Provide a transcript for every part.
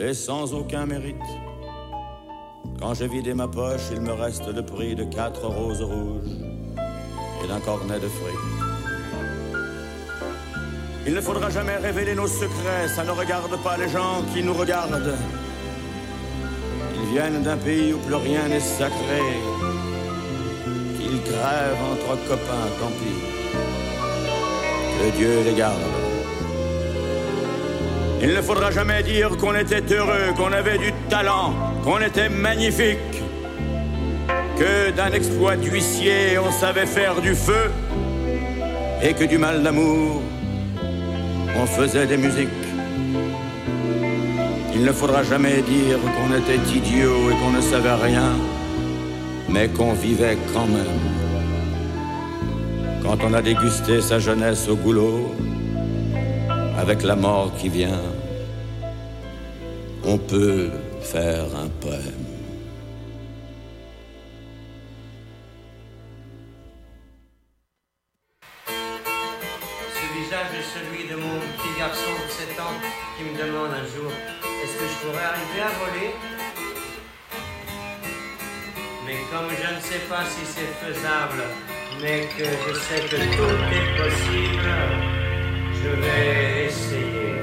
et sans aucun mérite. Quand j'ai vidé ma poche, il me reste le prix de 4 roses rouges et d'un cornet de fruits. Il ne faudra jamais révéler nos secrets, ça ne regarde pas les gens qui nous regardent. Ils viennent d'un pays où plus rien n'est sacré. Qu'ils crèvent entre copains, tant pis. Que Dieu les garde. Il ne faudra jamais dire qu'on était heureux, qu'on avait du talent, qu'on était magnifique. Que d'un exploit d'huissier on savait faire du feu. Et que du mal d'amour on faisait des musiques. Il ne faudra jamais dire qu'on était idiots et qu'on ne savait rien, mais qu'on vivait quand même. Quand on a dégusté sa jeunesse au goulot, avec la mort qui vient, on peut faire un poème. C'est celui de mon petit garçon de 7 ans qui me demande un jour: est-ce que je pourrais arriver à voler? Mais comme je ne sais pas si c'est faisable, mais que je sais que tout est possible, je vais essayer.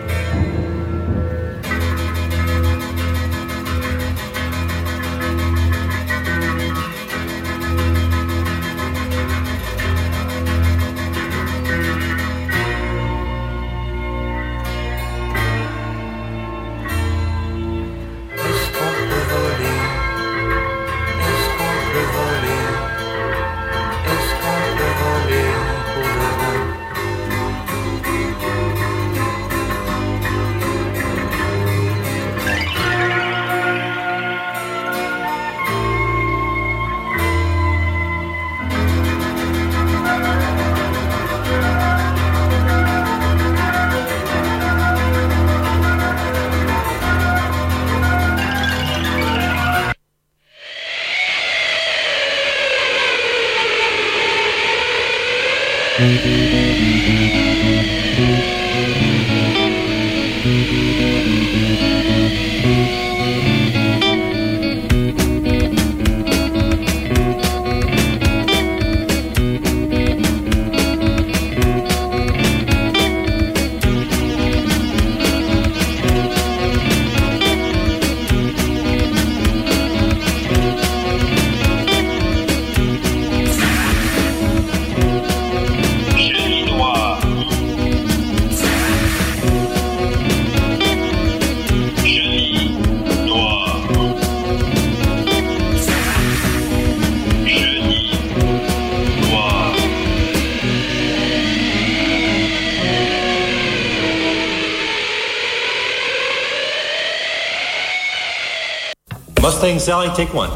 Mustang Sally, take one.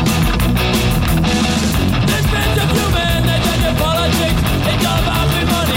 Politics, it's all about free money.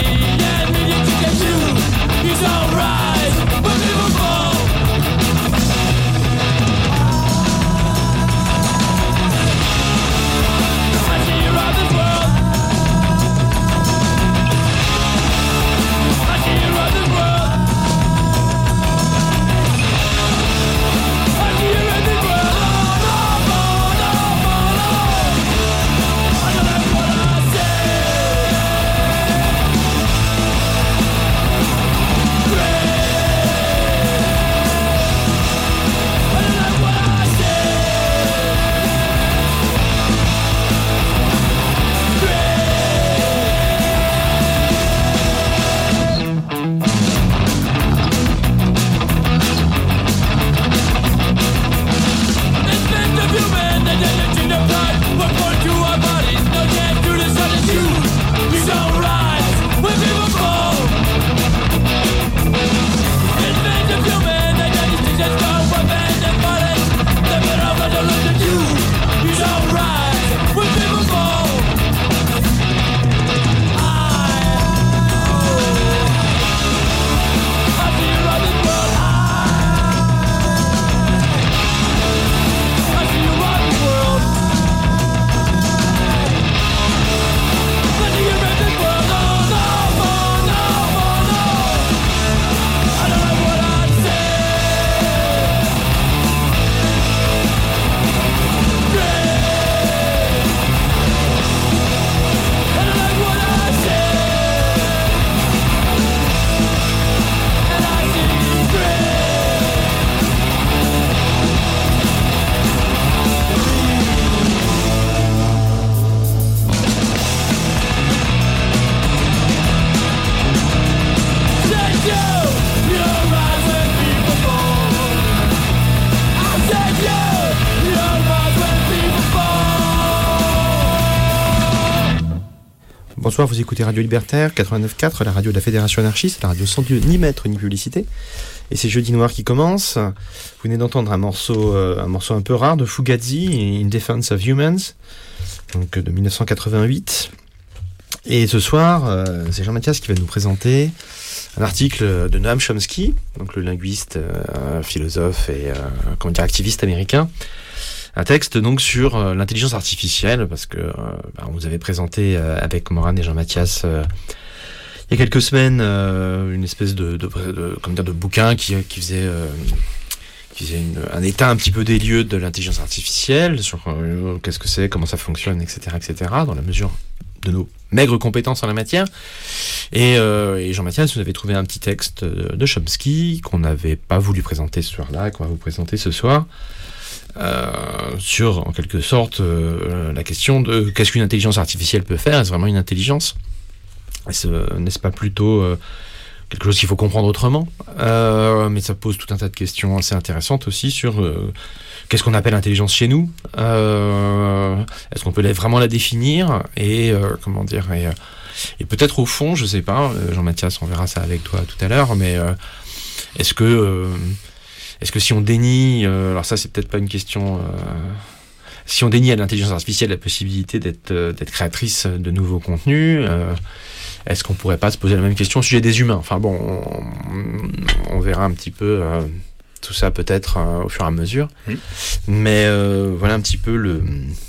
Bonsoir, vous écoutez Radio Libertaire 89.4, la radio de la Fédération anarchiste, la radio sans Dieu, ni maître, ni publicité. Et c'est Jeudi Noir qui commence. Vous venez d'entendre un morceau un peu rare de Fugazi, In Defense of Humans, donc de 1988. Et ce soir, c'est Jean-Mathias qui va nous présenter un article de Noam Chomsky, donc le linguiste, philosophe et activiste américain. Un texte donc sur l'intelligence artificielle, parce que on vous avait présenté avec Morane et Jean-Mathias il y a quelques semaines une espèce de bouquin qui faisait un état un petit peu des lieux de l'intelligence artificielle, sur qu'est-ce que c'est, comment ça fonctionne, etc., dans la mesure de nos maigres compétences en la matière. Et Jean-Mathias nous avait trouvé un petit texte de Chomsky qu'on n'avait pas voulu présenter ce soir-là, qu'on va vous présenter ce soir. Sur, en quelque sorte, la question de qu'est-ce qu'une intelligence artificielle peut faire. Est-ce vraiment une intelligence ? N'est-ce pas plutôt quelque chose qu'il faut comprendre autrement ? Mais ça pose tout un tas de questions assez intéressantes aussi sur qu'est-ce qu'on appelle intelligence chez nous ? Est-ce qu'on peut vraiment la définir ? Et peut-être au fond, je sais pas, Jean-Mathias, on verra ça avec toi tout à l'heure, mais est-ce que si on dénie, alors ça c'est peut-être pas une question, si on dénie à l'intelligence artificielle la possibilité d'être créatrice de nouveaux contenus, est-ce qu'on pourrait pas se poser la même question au sujet des humains ? Enfin bon, on verra un petit peu tout ça peut-être au fur et à mesure. Mais voilà un petit peu le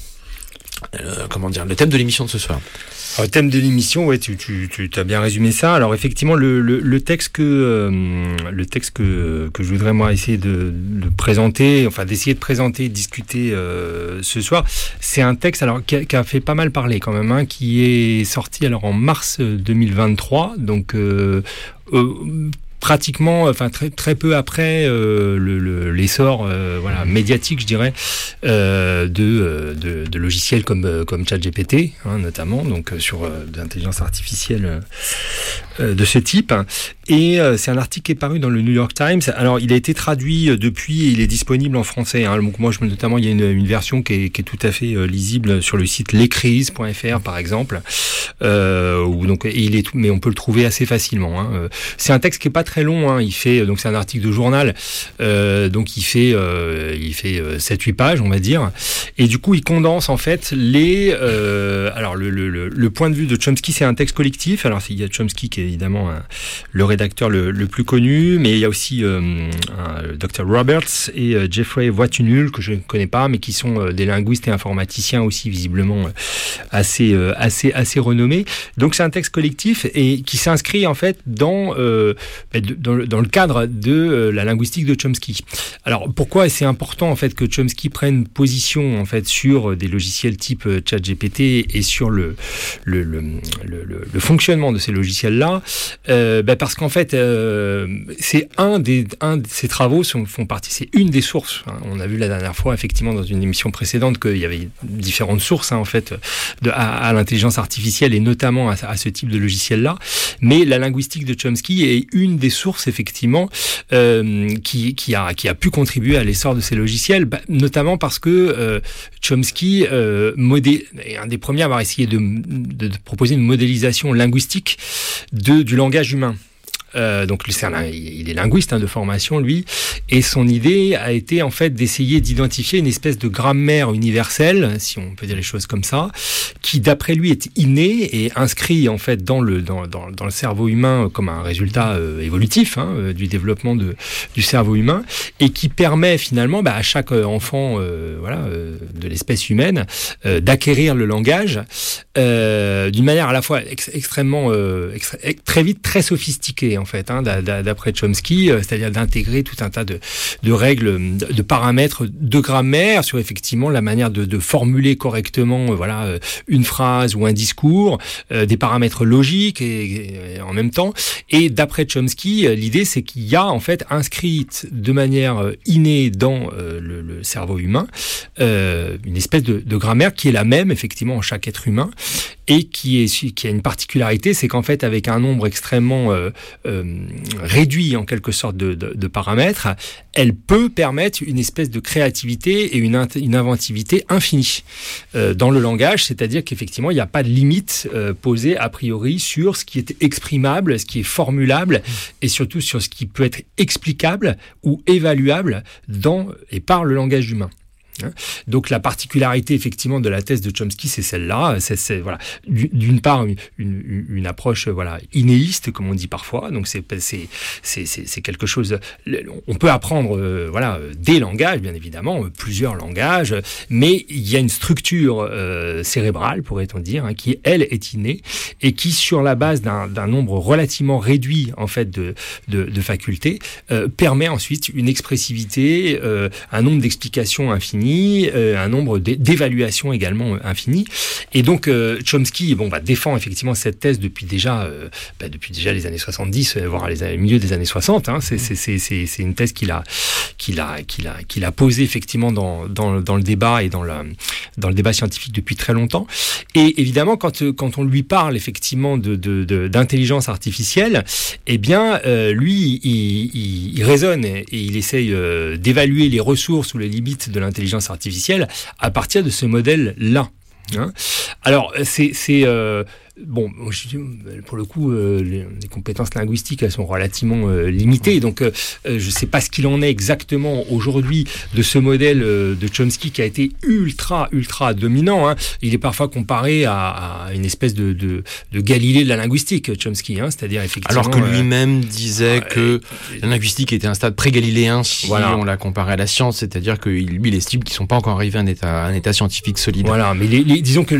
thème de l'émission de ce soir. Alors, thème de l'émission, ouais, tu as bien résumé ça. Alors effectivement, le texte que je voudrais moi essayer de présenter, enfin d'essayer de présenter, de discuter ce soir, c'est un texte alors qui a fait pas mal parler quand même, hein, qui est sorti alors en mars 2023, donc pratiquement, enfin très peu après l'essor médiatique, je dirais, de logiciels comme ChatGPT, hein, notamment, donc sur d'intelligence artificielle de ce type. Et c'est un article qui est paru dans le New York Times. Alors, il a été traduit depuis et il est disponible en français, hein. Donc moi, notamment, il y a une version qui est tout à fait lisible sur le site lescrises.fr, par exemple. Mais on peut le trouver assez facilement, hein. C'est un texte qui est pas très long, hein. Donc c'est un article de journal, donc il fait 7-8 pages, on va dire. Et du coup, il condense en fait alors le point de vue de Chomsky, c'est un texte collectif. Alors il y a Chomsky qui est évidemment le rédacteur le plus connu, mais il y a aussi Dr Roberts et Jeffrey Voitunul, que je ne connais pas, mais qui sont des linguistes et informaticiens aussi visiblement assez renommés. Donc c'est un texte collectif et qui s'inscrit en fait dans le cadre de la linguistique de Chomsky. Alors pourquoi c'est important en fait que Chomsky prenne position en fait sur des logiciels type ChatGPT et sur le fonctionnement de ces logiciels-là, parce qu'en fait c'est un de ces travaux font partie, c'est une des sources, hein. On a vu la dernière fois effectivement dans une émission précédente qu'il y avait différentes sources, hein, en fait à l'intelligence artificielle et notamment à ce type de logiciel-là, mais la linguistique de Chomsky est une des sources effectivement qui a pu contribuer à l'essor de ces logiciels, notamment parce que Chomsky est un des premiers à avoir essayé de proposer une modélisation linguistique du langage humain. Donc il est linguiste, hein, de formation, lui, et son idée a été en fait d'essayer d'identifier une espèce de grammaire universelle, si on peut dire les choses comme ça, qui d'après lui est innée et inscrit en fait dans le cerveau humain comme un résultat évolutif, hein, du développement du cerveau humain, et qui permet finalement à chaque enfant de l'espèce humaine d'acquérir le langage d'une manière à la fois extrêmement très vite très sophistiquée en fait, hein, d'après Chomsky, c'est-à-dire d'intégrer tout un tas de règles, de paramètres de grammaire sur effectivement la manière de formuler correctement une phrase ou un discours, des paramètres logiques et en même temps. Et d'après Chomsky, l'idée c'est qu'il y a en fait inscrite de manière innée dans le cerveau humain une espèce de grammaire qui est la même effectivement en chaque être humain et qui a une particularité, c'est qu'en fait, avec un nombre extrêmement réduit en quelque sorte de paramètres, elle peut permettre une espèce de créativité et une inventivité infinie dans le langage, c'est-à-dire qu'effectivement, il n'y a pas de limite posée a priori sur ce qui est exprimable, ce qui est formulable, et surtout sur ce qui peut être explicable ou évaluable dans et par le langage humain. Donc la particularité effectivement de la thèse de Chomsky, c'est celle-là, c'est voilà, d'une part une approche voilà innéiste comme on dit parfois, donc c'est quelque chose, on peut apprendre voilà des langages bien évidemment, plusieurs langages, mais il y a une structure cérébrale pourrait-on dire, hein, qui elle est innée et qui sur la base d'un nombre relativement réduit en fait de facultés permet ensuite une expressivité, un nombre d'explications infinies, un nombre d'évaluations également infinies. Et donc Chomsky défend effectivement cette thèse depuis déjà les années 70, voire les milieux des années 60. Hein. C'est une thèse qu'il a posée effectivement dans le débat et dans le débat scientifique depuis très longtemps. Et évidemment, quand on lui parle effectivement d'intelligence artificielle, eh bien lui il raisonne et il essaye d'évaluer les ressources ou les limites de l'intelligence artificielle à partir de ce modèle-là. Hein. Alors, bon, pour le coup, les compétences linguistiques, elles sont relativement limitées. Donc, je ne sais pas ce qu'il en est exactement aujourd'hui de ce modèle de Chomsky qui a été ultra dominant. Hein. Il est parfois comparé à une espèce de Galilée de la linguistique, Chomsky. Hein. C'est-à-dire, effectivement... Alors que lui-même disait que la linguistique était un stade pré-galiléen si on la comparait à la science. C'est-à-dire que lui, il estime qu'ils ne sont pas encore arrivés à un état scientifique solide. Voilà, mais disons que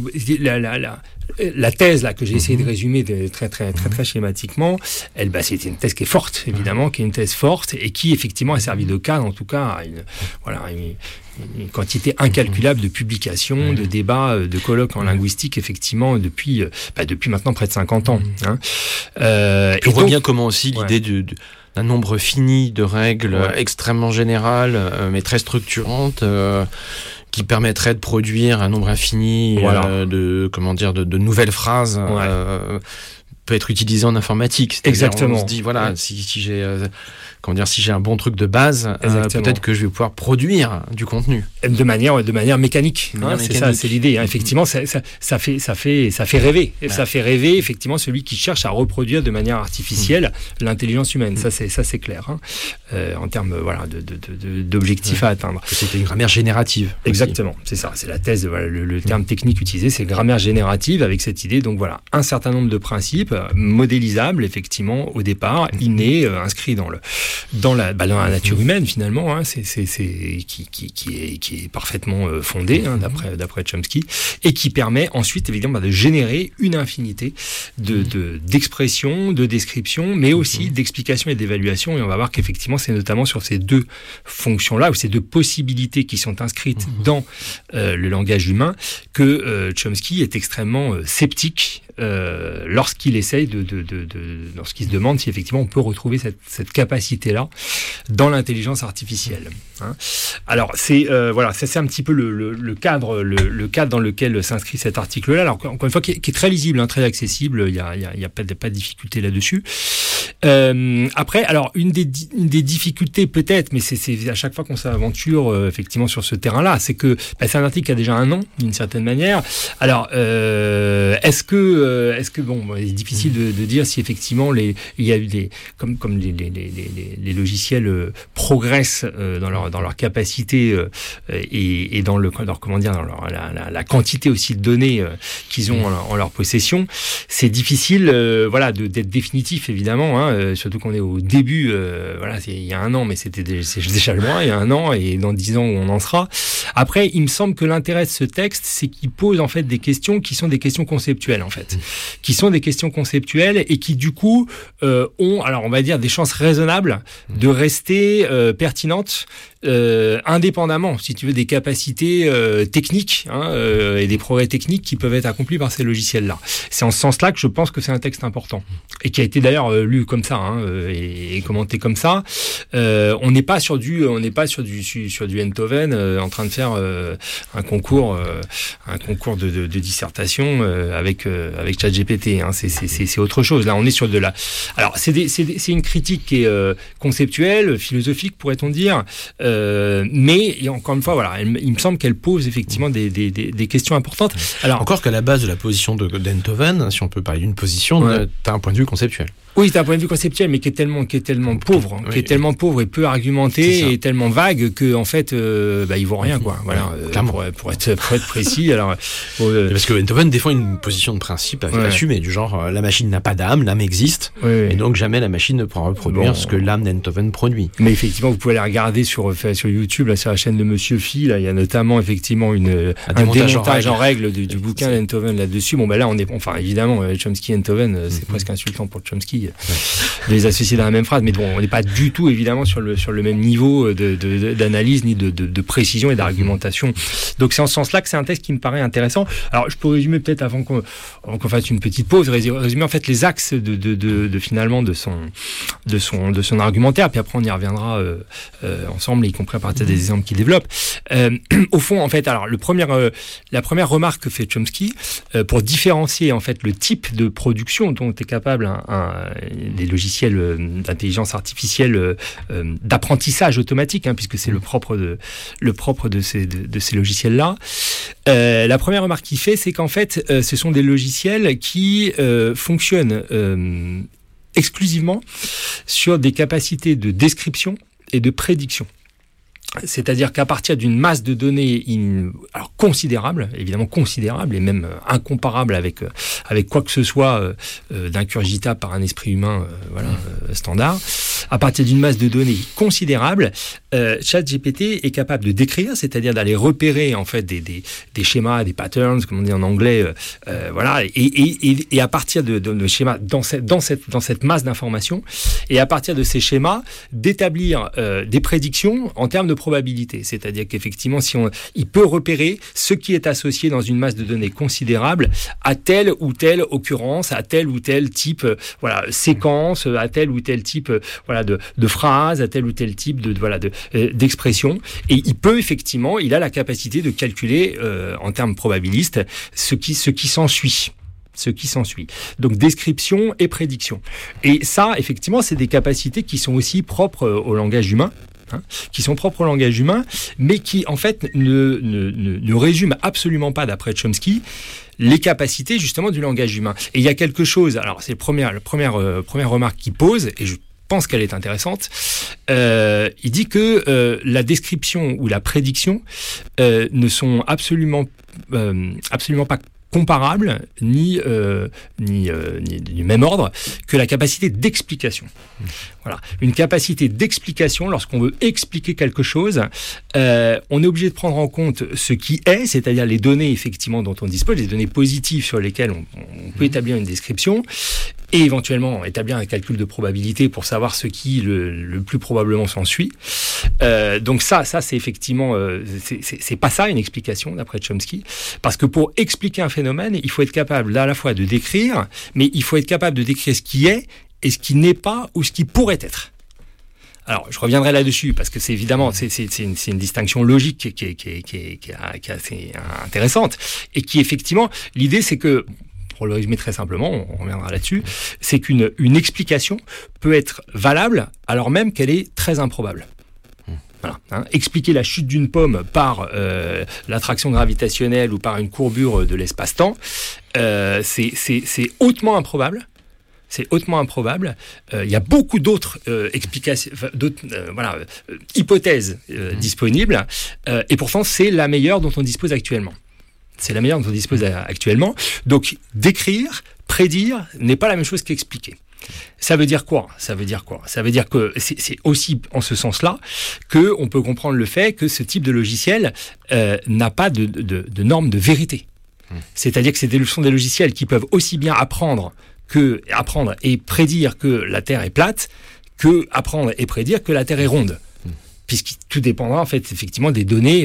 la thèse là que j'ai essayé de résumer très schématiquement, c'était une thèse qui est forte évidemment, qui est une thèse forte et qui effectivement a servi de cadre en tout cas à une quantité incalculable de publications, de débats, de colloques en linguistique effectivement depuis maintenant près de 50 ans. Hein. Et on voit bien comment aussi l'idée d'un nombre fini de règles extrêmement générales mais très structurantes qui permettrait de produire un nombre infini de nouvelles phrases peut être utilisé en informatique. Exactement. On se dit si j'ai un bon truc de base, peut-être que je vais pouvoir produire du contenu de manière mécanique. C'est ça, c'est l'idée. Hein. Effectivement, ça fait rêver. Ouais. Ça fait rêver effectivement celui qui cherche à reproduire de manière artificielle l'intelligence humaine. Ça c'est clair. Hein. En termes d'objectifs à atteindre. C'était une grammaire générative. Exactement. C'est ça. C'est la thèse. Le terme technique utilisé, c'est grammaire générative avec cette idée. Donc voilà, un certain nombre de principes modélisables effectivement au départ, innés, inscrits dans la nature humaine finalement, hein, qui est parfaitement fondée d'après Chomsky et qui permet ensuite évidemment de générer une infinité d'expressions, de descriptions, mais aussi d'explications et d'évaluations. Et on va voir qu'effectivement c'est notamment sur ces deux fonctions-là ou ces deux possibilités qui sont inscrites dans le langage humain que Chomsky est extrêmement sceptique lorsqu'il essaye lorsqu'il se demande si effectivement on peut retrouver cette capacité-là dans l'intelligence artificielle. Hein. Alors c'est un petit peu le cadre dans lequel s'inscrit cet article-là. Alors encore une fois qui est très lisible, hein, très accessible. Il y a pas de difficulté là-dessus. Après, alors une des difficultés peut-être, mais c'est à chaque fois qu'on s'aventure effectivement sur ce terrain-là, c'est que c'est un article qui a déjà un an d'une certaine manière. Alors est-ce que il est difficile de dire si effectivement il y a eu comme les logiciels progressent dans leur capacité et dans la quantité aussi de données qu'ils ont en leur possession. C'est difficile d'être définitif évidemment, hein, surtout qu'on est au début, il y a un an, mais c'est déjà loin, il y a un an et dans 10 ans où on en sera. Après, il me semble que l'intérêt de ce texte, c'est qu'il pose en fait des questions qui sont des questions conceptuelles en fait, qui sont des questions conceptuelles et qui du coup ont, alors on va dire, des chances raisonnables de rester pertinentes indépendamment, si tu veux, des capacités techniques et des progrès techniques qui peuvent être accomplis par ces logiciels-là. C'est en ce sens-là que je pense que c'est un texte important et qui a été d'ailleurs lu comme ça et commenté comme ça. On n'est pas sur du Enthoven en train de faire un concours de dissertation avec ChatGPT. C'est autre chose. Là, on est sur de la. Alors, c'est une critique qui est conceptuelle, philosophique, pourrait-on dire. Mais encore une fois, voilà, il me semble qu'elle pose effectivement des questions importantes. Alors, encore qu'à la base de la position d'Enthoven, si on peut parler d'une position, t'as un point de vue conceptuel. Oui, t'as un point de vue conceptuel, mais qui est tellement pauvre, qui est tellement pauvre et peu argumenté et tellement vague que en fait, il vaut rien, quoi. Voilà, pour être précis. Alors, parce que Enthoven défend une position de principe assumée, du genre la machine n'a pas d'âme, l'âme existe, et donc jamais la machine ne pourra reproduire ce que l'âme d'Enthoven produit. Mais effectivement, vous pouvez aller regarder sur YouTube, là, sur la chaîne de Monsieur Phi, là, il y a notamment effectivement un démontage en règle du bouquin d'Enthoven là-dessus. Bon, là, évidemment, Chomsky et Enthoven, c'est presque insultant pour Chomsky de les associer dans la même phrase, mais bon, on n'est pas du tout évidemment sur le même niveau d'analyse ni de précision et d'argumentation. Donc c'est en ce sens-là que c'est un texte qui me paraît intéressant. Alors je peux résumer peut-être avant qu'on fasse une petite pause, résumer en fait les axes finalement de son argumentaire, puis après on y reviendra ensemble, y compris à partir des exemples qu'il développe. Au fond, en fait, alors la première remarque que fait Chomsky pour différencier en fait le type de production dont est capable des logiciels d'intelligence artificielle d'apprentissage automatique, puisque c'est le propre de ces logiciels-là. La première remarque qu'il fait, c'est qu'en fait, ce sont des logiciels qui fonctionnent exclusivement sur des capacités de description et de prédiction. C'est-à-dire qu'à partir d'une masse de données considérable, évidemment considérable et même incomparable avec quoi que ce soit d'incurgitable par un esprit humain standard, à partir d'une masse de données considérable, ChatGPT est capable de décrire, c'est-à-dire d'aller repérer en fait des schémas, des patterns, comme on dit en anglais, et à partir de schémas dans cette masse d'informations, et à partir de ces schémas d'établir des prédictions en termes de probabilité, c'est-à-dire qu'effectivement, il peut repérer ce qui est associé dans une masse de données considérable à telle ou telle occurrence, à tel ou tel type, séquence, à tel ou tel type, de phrase, à tel ou tel type d'expression. Et il a la capacité de calculer en termes probabilistes ce qui s'ensuit. Donc description et prédiction. Et ça, effectivement, c'est des capacités qui sont aussi propres au langage humain. Mais qui en fait ne résument absolument pas, d'après Chomsky, les capacités justement du langage humain. Et il y a quelque chose, alors c'est la première remarque qu'il pose, et je pense qu'elle est intéressante. Il dit que la description ou la prédiction ne sont absolument pas comparables ni du même ordre que la capacité d'explication. Voilà, une capacité d'explication. Lorsqu'on veut expliquer quelque chose, on est obligé de prendre en compte ce qui est, c'est-à-dire les données effectivement dont on dispose, les données positives sur lesquelles on peut établir une description, et éventuellement établir un calcul de probabilité pour savoir ce qui le plus probablement s'ensuit. Donc ça c'est effectivement c'est pas ça une explication d'après Chomsky, parce que pour expliquer un phénomène, il faut être capable à la fois de décrire, mais il faut être capable de décrire ce qui est et ce qui n'est pas ou ce qui pourrait être. Alors, je reviendrai là-dessus parce que c'est évidemment c'est une distinction logique qui est assez intéressante, et qui effectivement, l'idée c'est que, pour le résumer très simplement, on reviendra là-dessus, c'est qu'une explication peut être valable alors même qu'elle est très improbable. Voilà, expliquer la chute d'une pomme par l'attraction gravitationnelle ou par une courbure de l'espace-temps, c'est hautement improbable. Il y a beaucoup d'autres explications, hypothèses disponibles, et pourtant c'est la meilleure dont on dispose actuellement. Donc décrire, prédire n'est pas la même chose qu'expliquer. Ça veut dire quoi ? Ça veut dire que c'est aussi en ce sens-là que on peut comprendre le fait que ce type de logiciel n'a pas de norme de vérité. C'est-à-dire que ce sont des logiciels qui peuvent aussi bien apprendre et prédire que la Terre est plate, que apprendre et prédire que la Terre est ronde. puisque tout dépendra en fait effectivement des données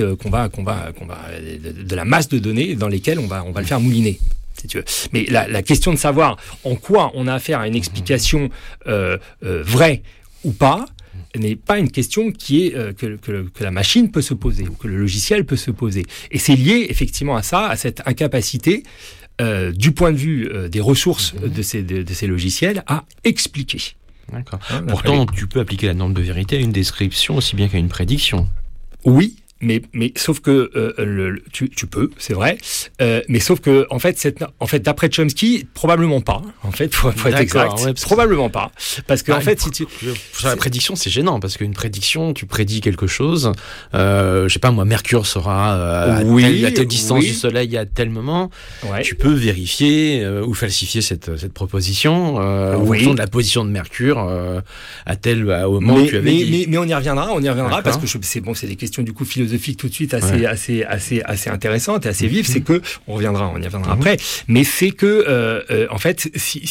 de la masse de données dans lesquelles on va le faire mouliner. Si tu veux. Mais la question de savoir en quoi on a affaire à une explication vraie ou pas n'est pas une question qui est que la machine peut se poser ou que le logiciel peut se poser. Et c'est lié effectivement à ça, à cette incapacité du point de vue des ressources de ces logiciels à expliquer. D'accord. Pourtant, tu peux appliquer la norme de vérité à une description aussi bien qu'à une prédiction. Oui. Mais sauf que tu peux, c'est vrai. Mais sauf que en fait d'après Chomsky, probablement pas. En fait, faut être exact. Ouais, probablement pas. Parce que en fait, si tu sur la prédiction, c'est gênant parce qu'une prédiction, tu prédis quelque chose. Je sais pas moi, Mercure sera à telle distance du Soleil à tel moment. Ouais. Tu peux vérifier ou falsifier cette proposition en fonction de la position de Mercure au moment où tu avais dit. Mais on y reviendra parce que c'est des questions du coup philosophiques tout de suite assez intéressantes et assez vives. C'est que on y reviendra après. Mais c'est que en fait,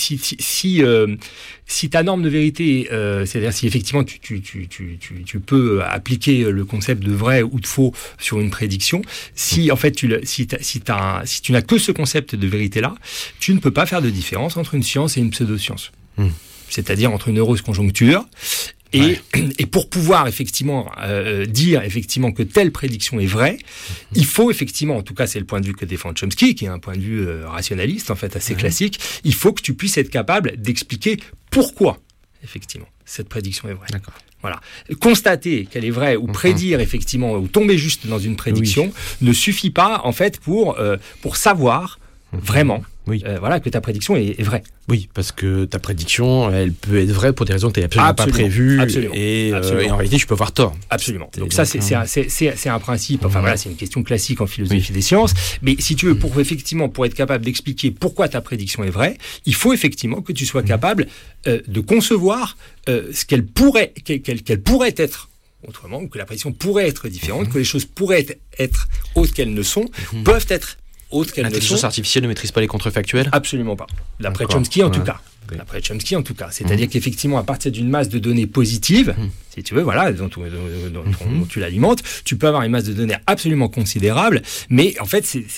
si ta norme de vérité, c'est-à-dire si effectivement tu peux appliquer le concept de vrai ou de faux sur une prédiction, si en fait si tu n'as que ce concept de vérité là, tu ne peux pas faire de différence entre une science et une pseudo-science. C'est-à-dire entre une heureuse conjoncture et pour pouvoir effectivement dire effectivement que telle prédiction est vraie, il faut effectivement, en tout cas c'est le point de vue que défend Chomsky, qui est un point de vue rationaliste en fait assez classique, il faut que tu puisses être capable d'expliquer pourquoi effectivement cette prédiction est vraie. D'accord. Voilà. Constater qu'elle est vraie ou prédire effectivement ou tomber juste dans une prédiction ne suffit pas en fait pour savoir vraiment que ta prédiction est vraie. Oui, parce que ta prédiction, elle peut être vraie pour des raisons que tu n'as absolument pas prévues. Et en réalité, tu peux avoir tort. Absolument. Donc ça, c'est un principe. Enfin voilà, c'est une question classique en philosophie des sciences. Mais si tu veux, pour être capable d'expliquer pourquoi ta prédiction est vraie, il faut effectivement que tu sois capable de concevoir ce qu'elle pourrait être autrement, ou que la prédiction pourrait être différente, que les choses pourraient être autres qu'elles ne sont, peuvent être L'intelligence artificielle ne maîtrise pas les contrefactuels ? Absolument pas. D'après Chomsky, en tout cas. C'est-à-dire qu'effectivement, à partir d'une masse de données positives, si tu veux, voilà, dont tu l'alimentes, tu peux avoir une masse de données absolument considérable, mais en fait, c'est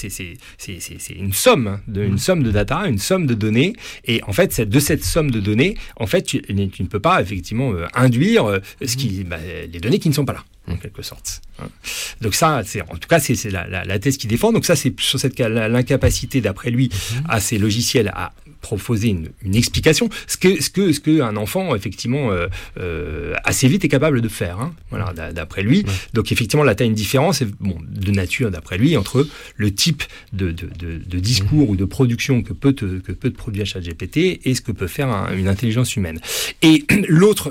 une somme, une somme de data, une somme de données, et en fait, de cette somme de données, en fait, tu ne peux pas effectivement induire les données qui ne sont pas là. En quelque sorte. Donc ça, c'est la thèse qu'il défend. Donc ça, c'est sur l'incapacité, d'après lui, à ces logiciels à proposer une explication, ce que un enfant effectivement assez vite est capable de faire. Voilà, d'après lui. Donc effectivement, là, tu as une différence de nature, d'après lui, entre le type de discours ou de production que peut te produire ChatGPT et ce que peut faire une intelligence humaine. Et l'autre,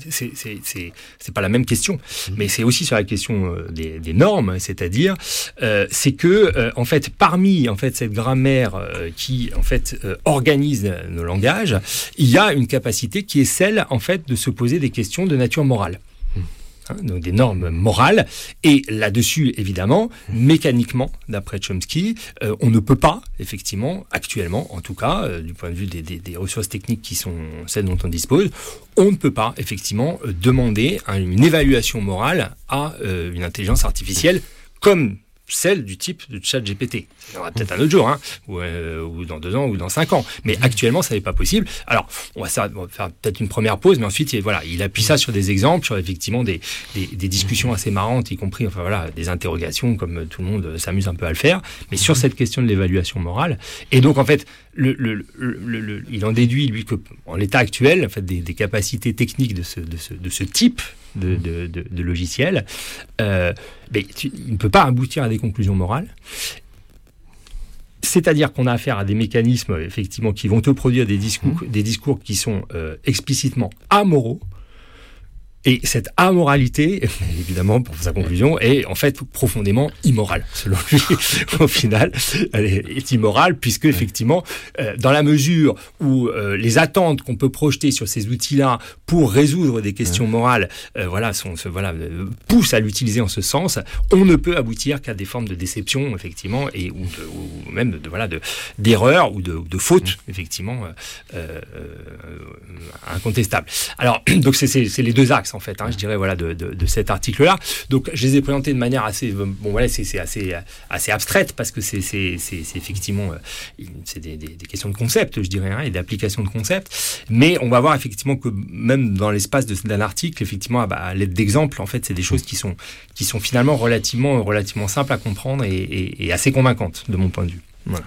c'est pas la même question, mais c'est aussi sur la question des normes, c'est-à-dire c'est que en fait parmi cette grammaire qui en fait organise nos langages, il y a une capacité qui est celle en fait de se poser des questions de nature morale. Donc des normes morales, et là-dessus, évidemment, mécaniquement, d'après Chomsky, on ne peut pas, effectivement, actuellement, en tout cas, du point de vue des ressources techniques qui sont celles dont on dispose, on ne peut pas, effectivement, demander une évaluation morale à une intelligence artificielle comme celle du type de ChatGPT. Il y en aura peut-être un autre jour, ou dans 2 ans, ou dans 5 ans. Mais actuellement, ça n'est pas possible. Alors, on va faire peut-être une première pause, mais ensuite, il appuie ça sur des exemples, sur effectivement des discussions assez marrantes, y compris, des interrogations, comme tout le monde s'amuse un peu à le faire, mais sur cette question de l'évaluation morale. Et donc, en fait, il en déduit, lui, que en l'état actuel, en fait, des capacités techniques de ce type de logiciel, mais il ne peut pas aboutir à des conclusions morales. C'est-à-dire qu'on a affaire à des mécanismes effectivement qui vont te produire des discours qui sont explicitement amoraux. Et cette amoralité, évidemment, pour sa conclusion, est en fait profondément immorale, selon lui. Au final, elle est immorale, puisque effectivement, dans la mesure où les attentes qu'on peut projeter sur ces outils-là pour résoudre des questions morales, poussent à l'utiliser en ce sens, on ne peut aboutir qu'à des formes de déception, effectivement, ou même d'erreurs ou de fautes, effectivement, incontestables. Alors, donc c'est les deux axes. l'axe en fait, je dirais de cet article-là. Donc je les ai présentés de manière assez c'est assez abstraite parce que c'est effectivement c'est des questions de concept, je dirais, et d'application de concept. Mais on va voir effectivement que même dans l'espace d'un article, effectivement, à l'aide d'exemples, en fait, c'est des choses qui sont finalement relativement simples à comprendre et assez convaincantes de mon point de vue. Voilà.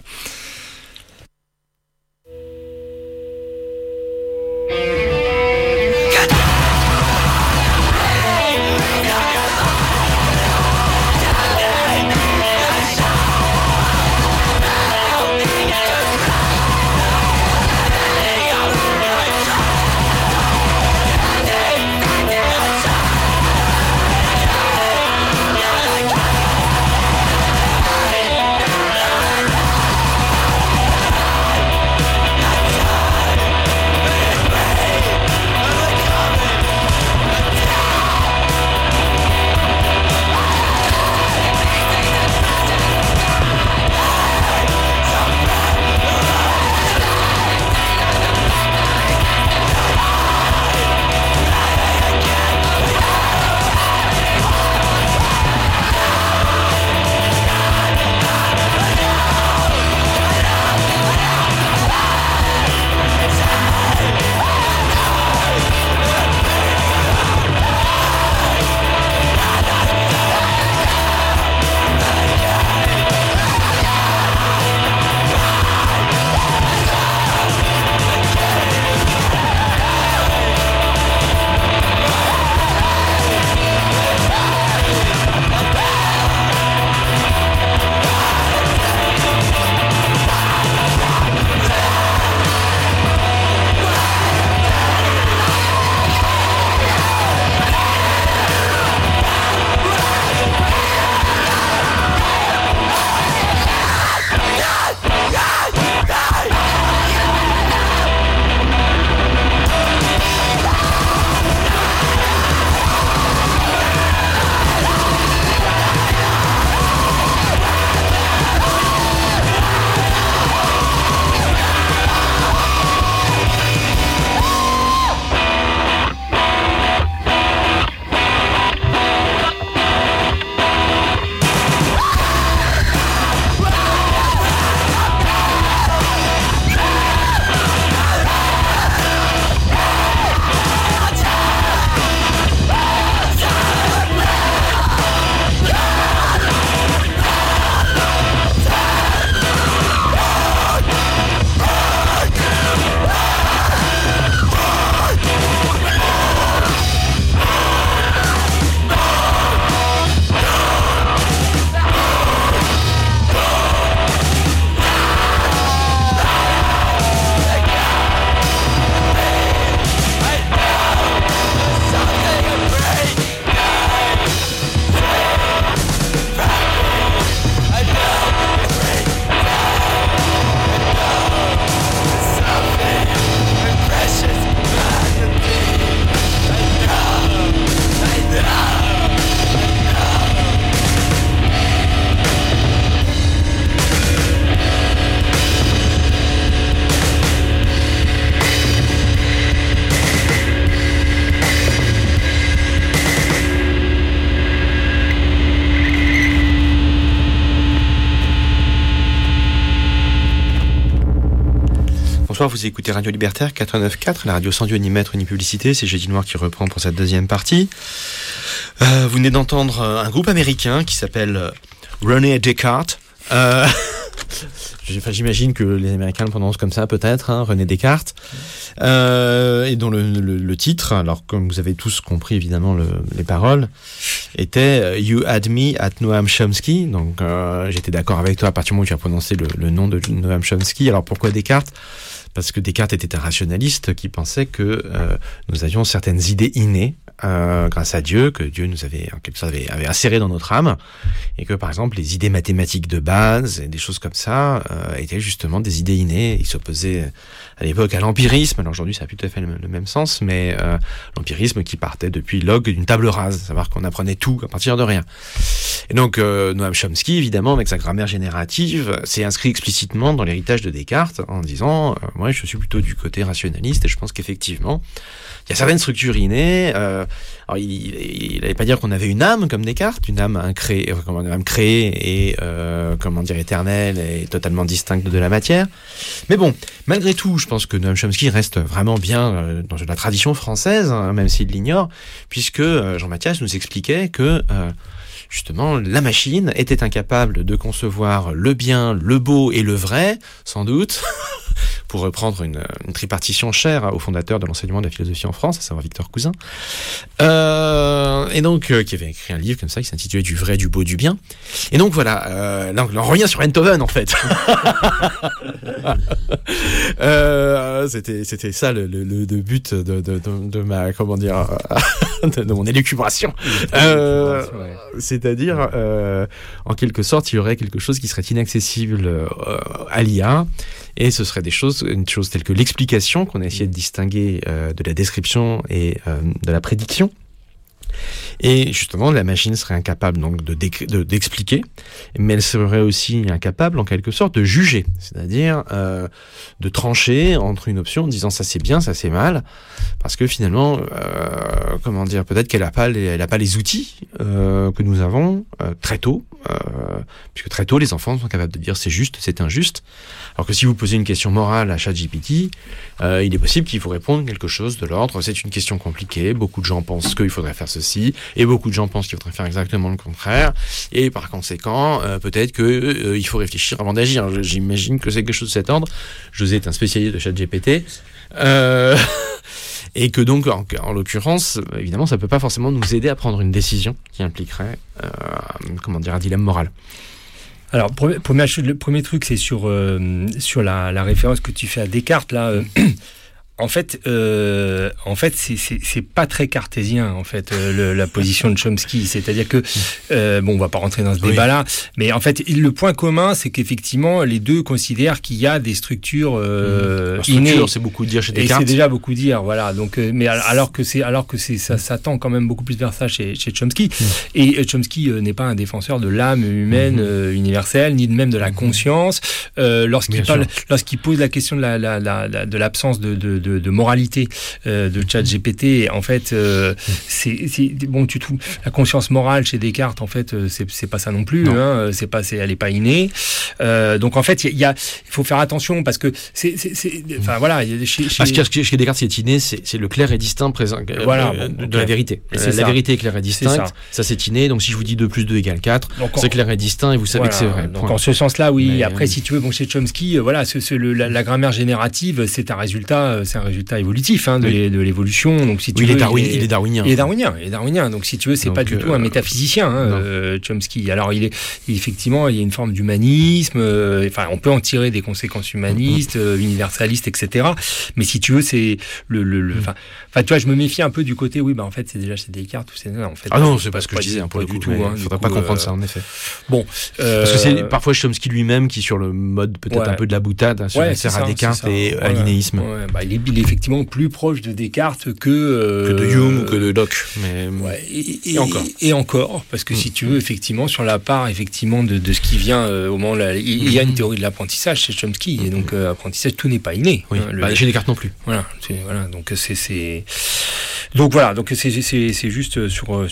Bonsoir, vous écoutez Radio Libertaire 89.4, la radio sans dieu ni maître ni publicité. C'est Jeudi Noir qui reprend pour cette deuxième partie. Vous venez d'entendre un groupe américain qui s'appelle René Descartes. J'imagine que les Américains le prononcent comme ça, peut-être, René Descartes. Et dont le titre, alors comme vous avez tous compris évidemment les paroles, était You Had Me at Noam Chomsky. Donc j'étais d'accord avec toi à partir du moment où tu as prononcé le nom de Noam Chomsky. Alors pourquoi Descartes ? Parce que Descartes était un rationaliste qui pensait que nous avions certaines idées innées grâce à Dieu, que Dieu nous avait en quelque sorte avait inséré dans notre âme, et que par exemple les idées mathématiques de base et des choses comme ça étaient justement des idées innées. Il s'opposait à l'époque à l'empirisme. Alors aujourd'hui ça a plus tout à fait le même sens, mais l'empirisme qui partait depuis Locke d'une table rase, à savoir qu'on apprenait tout à partir de rien. Et donc Noam Chomsky, évidemment, avec sa grammaire générative, s'est inscrit explicitement dans l'héritage de Descartes en disant moi, je suis plutôt du côté rationaliste et je pense qu'effectivement, il y a certaines structures innées. Alors, il n'allait pas dire qu'on avait une âme comme Descartes, une âme créée et éternelle et totalement distincte de la matière. Mais bon, malgré tout, je pense que Noam Chomsky reste vraiment bien dans la tradition française, hein, même s'il l'ignore, puisque Jean-Mathias nous expliquait que justement, la machine était incapable de concevoir le bien, le beau et le vrai, sans doute, pour reprendre une tripartition chère au fondateur de l'enseignement de la philosophie en France, à savoir Victor Cousin, et donc qui avait écrit un livre comme ça qui s'intitulait Du vrai, du beau, du bien. Et donc voilà, là on revient sur Enthoven en fait. C'était ça le but de ma de mon élucubration. C'est-à-dire, en quelque sorte, il y aurait quelque chose qui serait inaccessible à l'IA, et ce serait une chose telle que l'explication, qu'on a essayé de distinguer de la description et de la prédiction. Et justement, la machine serait incapable donc d'expliquer, mais elle serait aussi incapable, en quelque sorte, de juger, c'est-à-dire de trancher entre une option en disant ça c'est bien, ça c'est mal, parce que finalement, peut-être qu'elle a pas les outils que nous avons très tôt, puisque très tôt les enfants sont capables de dire c'est juste, c'est injuste, alors que si vous posez une question morale à ChatGPT, il est possible qu'il vous réponde quelque chose de l'ordre c'est une question compliquée, beaucoup de gens pensent qu'il faudrait faire ceci, et beaucoup de gens pensent qu'il faudrait faire exactement le contraire, et par conséquent, peut-être que il faut réfléchir avant d'agir. J'imagine que c'est quelque chose de cet ordre. José est un spécialiste de ChatGPT, et que donc, en l'occurrence, évidemment, ça peut pas forcément nous aider à prendre une décision qui impliquerait, un dilemme moral. Alors, le premier truc, c'est sur la référence que tu fais à Descartes, là. En fait, c'est pas très cartésien, en fait, la position de Chomsky. C'est-à-dire que, on va pas rentrer dans ce débat-là, mais en fait, le point commun, c'est qu'effectivement, les deux considèrent qu'il y a des structures innées. C'est beaucoup dire chez Descartes. Et c'est déjà beaucoup dire, voilà. Donc, mais alors que ça tend quand même beaucoup plus vers ça chez Chomsky. Et Chomsky n'est pas un défenseur de l'âme humaine universelle, ni même de la conscience. Lorsqu'il pose la question de l'absence de moralité de ChatGPT, en fait, tu trouves la conscience morale chez Descartes, en fait, c'est pas ça non plus, hein, elle est pas innée. Donc en fait, il faut faire attention parce que parce que chez Descartes, c'est inné, c'est le clair et distinct présent de la vérité. La vérité est claire et distincte, ça c'est inné. Donc si je vous dis 2 + 2 = 4, c'est clair et distinct et vous savez que c'est vrai. Donc en ce sens-là, oui. Mais après, si tu veux, chez Chomsky, la grammaire générative, c'est un résultat évolutif de l'évolution. Donc si tu veux, il est darwinien. Il est darwinien. Donc si tu veux, c'est pas du tout un métaphysicien, Chomsky. Alors effectivement, il y a une forme d'humanisme. On peut en tirer des conséquences humanistes, universalistes, etc. Mais si tu veux, c'est tu vois, je me méfie un peu du côté. Oui, en fait, c'est déjà chez Descartes ou c'est en fait. Ah non, c'est pas ce que je disais pour le coup. Il faudrait pas comprendre ça en effet. Bon, parce que c'est parfois Chomsky lui-même qui sur le mode peut-être un peu de la boutade sert à Descartes et à l'innéisme. Il est effectivement plus proche de Descartes que de Hume ou que de Locke. Et encore, parce que si tu veux, effectivement, sur la part effectivement de ce qui vient au moment là, il y a une théorie de l'apprentissage chez Chomsky, et donc apprentissage, tout n'est pas inné. Oui. Chez Descartes non plus. Voilà. Donc c'est. Donc voilà, donc c'est juste sur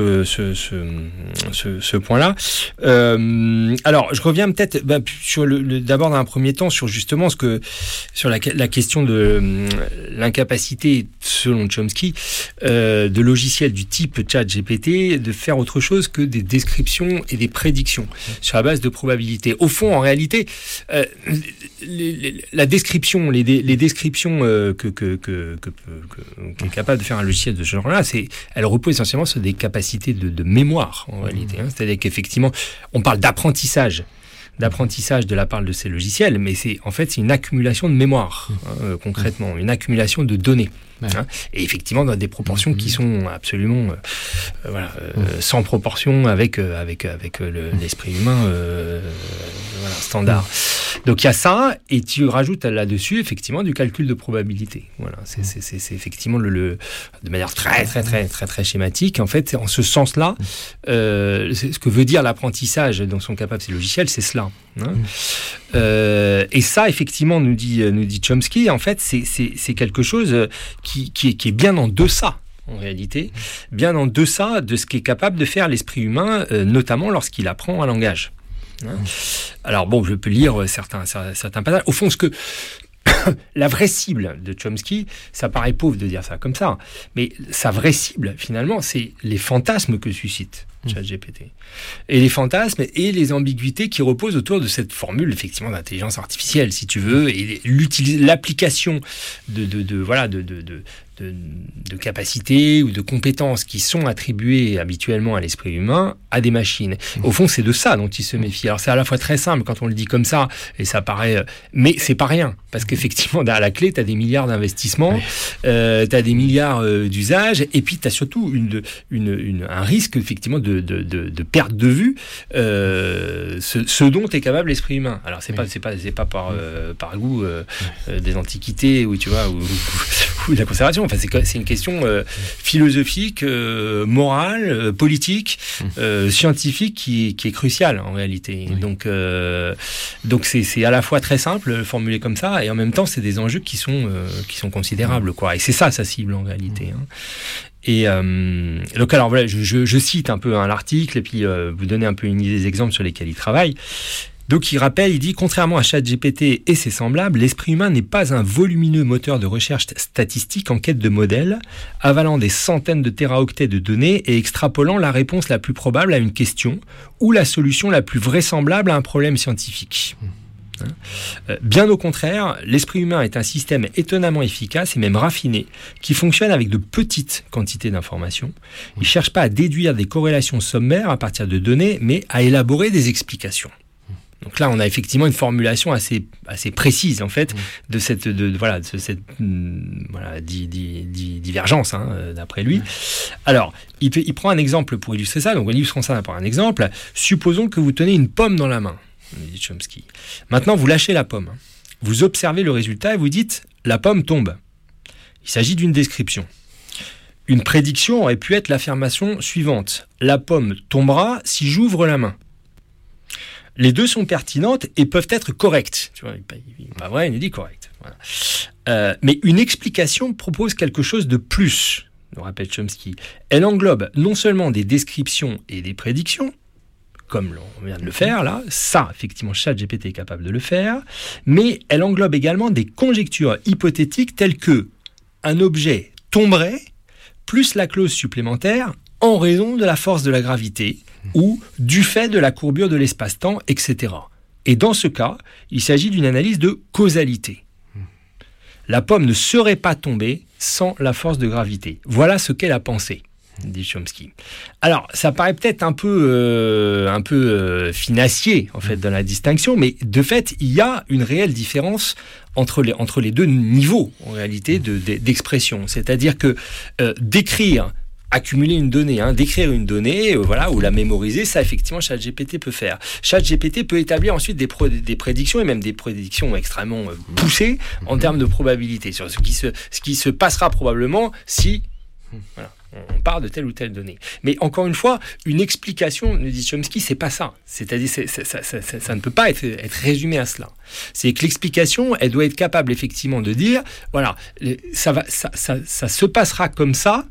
ce point-là. Alors, je reviens peut-être sur d'abord dans un premier temps sur justement sur la question de l'incapacité, selon Chomsky, de logiciels du type ChatGPT de faire autre chose que des descriptions et des prédictions sur la base de probabilités. Au fond, en réalité, la description, les descriptions qu'est capable de faire un logiciel de ce genre-là, elle repose essentiellement sur des capacités de mémoire, en réalité. C'est-à-dire qu'effectivement, on parle d'apprentissage de la part de ces logiciels, mais c'est une accumulation de mémoire, concrètement, une accumulation de données. Ouais. Hein, et effectivement dans des proportions qui sont absolument sans proportion avec l'esprit humain standard. Donc il y a ça, et tu rajoutes là-dessus effectivement du calcul de probabilité. Voilà, c'est effectivement de manière très très très très très schématique. En fait, en ce sens-là, ce que veut dire l'apprentissage dont sont capables ces logiciels, c'est cela. Hein. Et ça, effectivement, nous dit Chomsky, en fait, c'est quelque chose qui est bien en deçà. En réalité, bien en deçà de ce qu'est capable de faire l'esprit humain, notamment lorsqu'il apprend un langage. Hein. Alors bon, je peux lire certains passages. Au fond, ce que la vraie cible de Chomsky, ça paraît pauvre de dire ça comme ça, mais sa vraie cible, finalement, c'est les fantasmes que suscite ChatGPT. Et les fantasmes et les ambiguïtés qui reposent autour de cette formule, effectivement, d'intelligence artificielle, si tu veux, et l'application de capacités ou de compétences qui sont attribuées habituellement à l'esprit humain à des machines. Au fond, c'est de ça dont il se méfie. Alors, c'est à la fois très simple quand on le dit comme ça, et ça paraît... mais c'est pas rien, parce qu'effectivement, à la clé, tu as des milliards d'investissements, tu as des milliards d'usages, et puis tu as surtout un risque, effectivement, de perte de vue ce dont est capable l'esprit humain. Alors, c'est pas par goût des antiquités, ou tu vois, ou de la conservation. Enfin, c'est une question philosophique, morale, politique, scientifique qui est cruciale en réalité. Oui. Donc c'est à la fois très simple formulé comme ça, et en même temps c'est des enjeux qui sont considérables, quoi. Et c'est ça sa cible en réalité. Hein. Et donc alors voilà, je cite un peu l'article et puis vous donner un peu une idée des exemples sur lesquels il travaille. Donc il rappelle, il dit, contrairement à ChatGPT et ses semblables, l'esprit humain n'est pas un volumineux moteur de recherche statistique en quête de modèles, avalant des centaines de téraoctets de données et extrapolant la réponse la plus probable à une question ou la solution la plus vraisemblable à un problème scientifique. Bien au contraire, l'esprit humain est un système étonnamment efficace et même raffiné, qui fonctionne avec de petites quantités d'informations. Il ne cherche pas à déduire des corrélations sommaires à partir de données, mais à élaborer des explications. Donc là, on a effectivement une formulation assez précise en fait de cette divergence d'après lui. Alors, il prend un exemple pour illustrer ça. Donc, illustrons ça par un exemple. Supposons que vous tenez une pomme dans la main, dit Chomsky. Maintenant, vous lâchez la pomme. Vous observez le résultat et vous dites la pomme tombe. Il s'agit d'une description. Une prédiction aurait pu être l'affirmation suivante: la pomme tombera si j'ouvre la main. Les deux sont pertinentes et peuvent être correctes. Tu vois, il n'est pas vrai, il nous dit correct. Voilà. Mais une explication propose quelque chose de plus, nous rappelle Chomsky. Elle englobe non seulement des descriptions et des prédictions, comme on vient de le faire là, ça, effectivement, ChatGPT est capable de le faire, mais elle englobe également des conjectures hypothétiques telles que un objet tomberait, plus la clause supplémentaire, en raison de la force de la gravité, ou du fait de la courbure de l'espace-temps, etc. Et dans ce cas, il s'agit d'une analyse de causalité. La pomme ne serait pas tombée sans la force de gravité. Voilà ce qu'est la pensée, dit Chomsky. Alors, ça paraît peut-être un peu financier, en fait, dans la distinction, mais de fait, il y a une réelle différence entre les deux niveaux, en réalité, d'expression. C'est-à-dire que accumuler une donnée, décrire une donnée, ou la mémoriser, ça effectivement ChatGPT peut faire. ChatGPT peut établir ensuite des prédictions, et même des prédictions extrêmement poussées en termes de probabilité sur ce qui se passera probablement si on part de telle ou telle donnée. Mais encore une fois, une explication, nous dit Chomsky, c'est pas ça. C'est-à-dire ça ne peut pas être résumé à cela. C'est que l'explication, elle doit être capable effectivement de dire, voilà, ça se passera comme ça,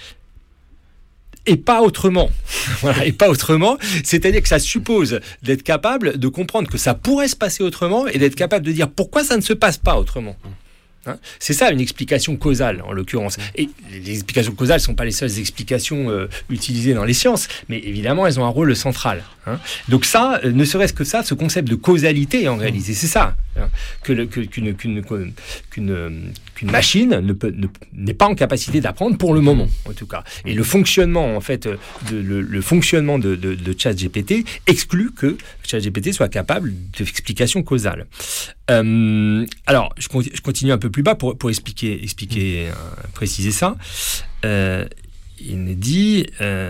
et pas autrement. Voilà, et pas autrement. C'est-à-dire que ça suppose d'être capable de comprendre que ça pourrait se passer autrement et d'être capable de dire pourquoi ça ne se passe pas autrement. C'est ça une explication causale en l'occurrence. Et les explications causales ne sont pas les seules explications utilisées dans les sciences, mais évidemment elles ont un rôle central. Donc ça, ne serait-ce que ça, ce concept de causalité en réalité, c'est ça qu'une machine n'est pas en capacité d'apprendre pour le moment en tout cas. Et le fonctionnement en fait le fonctionnement de ChatGPT exclut que ChatGPT soit capable d'explication causale. Alors je continue un peu plus bas pour expliquer préciser ça. Il est dit...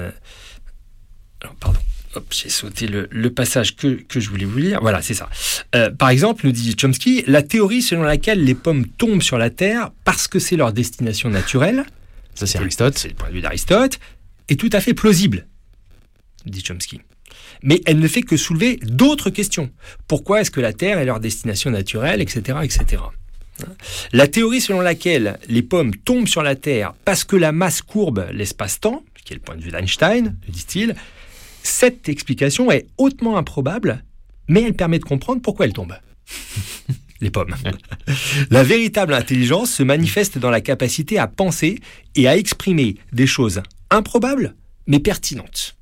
alors, pardon. Hop, j'ai sauté le passage que je voulais vous lire. Voilà, c'est ça. Par exemple, nous dit Chomsky, la théorie selon laquelle les pommes tombent sur la Terre parce que c'est leur destination naturelle, Ça, c'est Aristote. c'est le point de vue d'Aristote, est tout à fait plausible, dit Chomsky. Mais elle ne fait que soulever d'autres questions. Pourquoi est-ce que la Terre est leur destination naturelle, etc., etc. La théorie selon laquelle les pommes tombent sur la Terre parce que la masse courbe l'espace-temps, qui est le point de vue d'Einstein, dit-il, cette explication est hautement improbable, mais elle permet de comprendre pourquoi elles tombent. Les pommes. La véritable intelligence se manifeste dans la capacité à penser et à exprimer des choses improbables, mais pertinentes.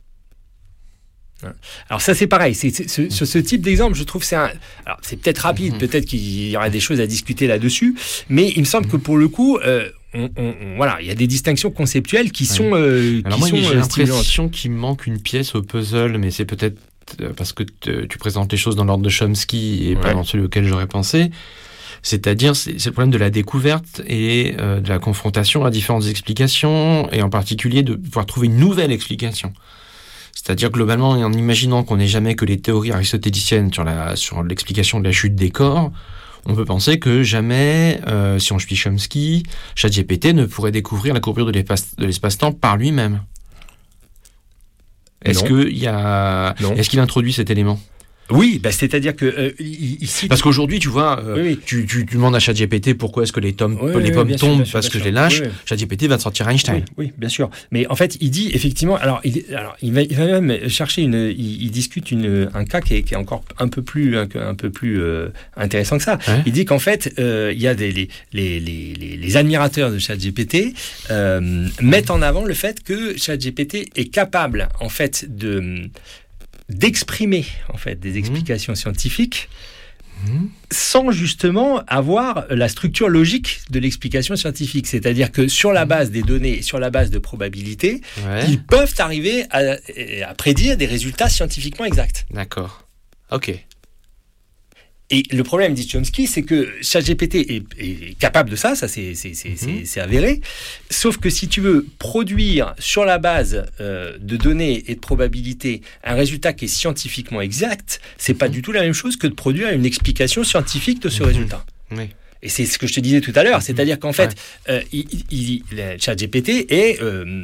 Alors ça c'est pareil, sur ce type d'exemple, je trouve alors c'est peut-être rapide, peut-être qu'il y aurait des choses à discuter là-dessus, mais il me semble que pour le coup, voilà, il y a des distinctions conceptuelles qui sont Alors moi, j'ai stimulantes. l'impression qu'il manque une pièce au puzzle, mais c'est peut-être parce que tu présentes les choses dans l'ordre de Chomsky et pas dans celui auquel j'aurais pensé. C'est-à-dire, c'est le problème de la découverte et de la confrontation à différentes explications, et en particulier de pouvoir trouver une nouvelle explication. C'est-à-dire, globalement, en imaginant qu'on n'ait jamais que les théories aristotéliciennes sur l'explication de la chute des corps, on peut penser que jamais, si on suit Chomsky, ChatGPT ne pourrait découvrir la courbure de l'espace-temps par lui-même. Est-ce qu'il introduit cet élément ? Oui, c'est-à-dire que ici... Parce qu'aujourd'hui, tu vois, tu demandes à ChatGPT pourquoi est-ce que les pommes tombent parce que je les lâche. ChatGPT va te sortir Einstein. Oui, bien sûr. Mais en fait, il dit effectivement... Alors, il va même chercher il discute un cas qui est encore un peu plus intéressant que ça. Ouais. Il dit qu'en fait, il y a les admirateurs de ChatGPT mettent en avant le fait que ChatGPT est capable, en fait, d'exprimer en fait des explications scientifiques sans justement avoir la structure logique de l'explication scientifique. C'est-à-dire que sur la base des données, sur la base de probabilités, ils peuvent arriver à prédire des résultats scientifiquement exacts. D'accord. Ok. Et le problème, dit Chomsky, c'est que ChatGPT est capable de ça c'est avéré. Sauf que si tu veux produire sur la base de données et de probabilités un résultat qui est scientifiquement exact, c'est pas du tout la même chose que de produire une explication scientifique de ce résultat. Oui. Et c'est ce que je te disais tout à l'heure, c'est-à-dire qu'en fait, ChatGPT est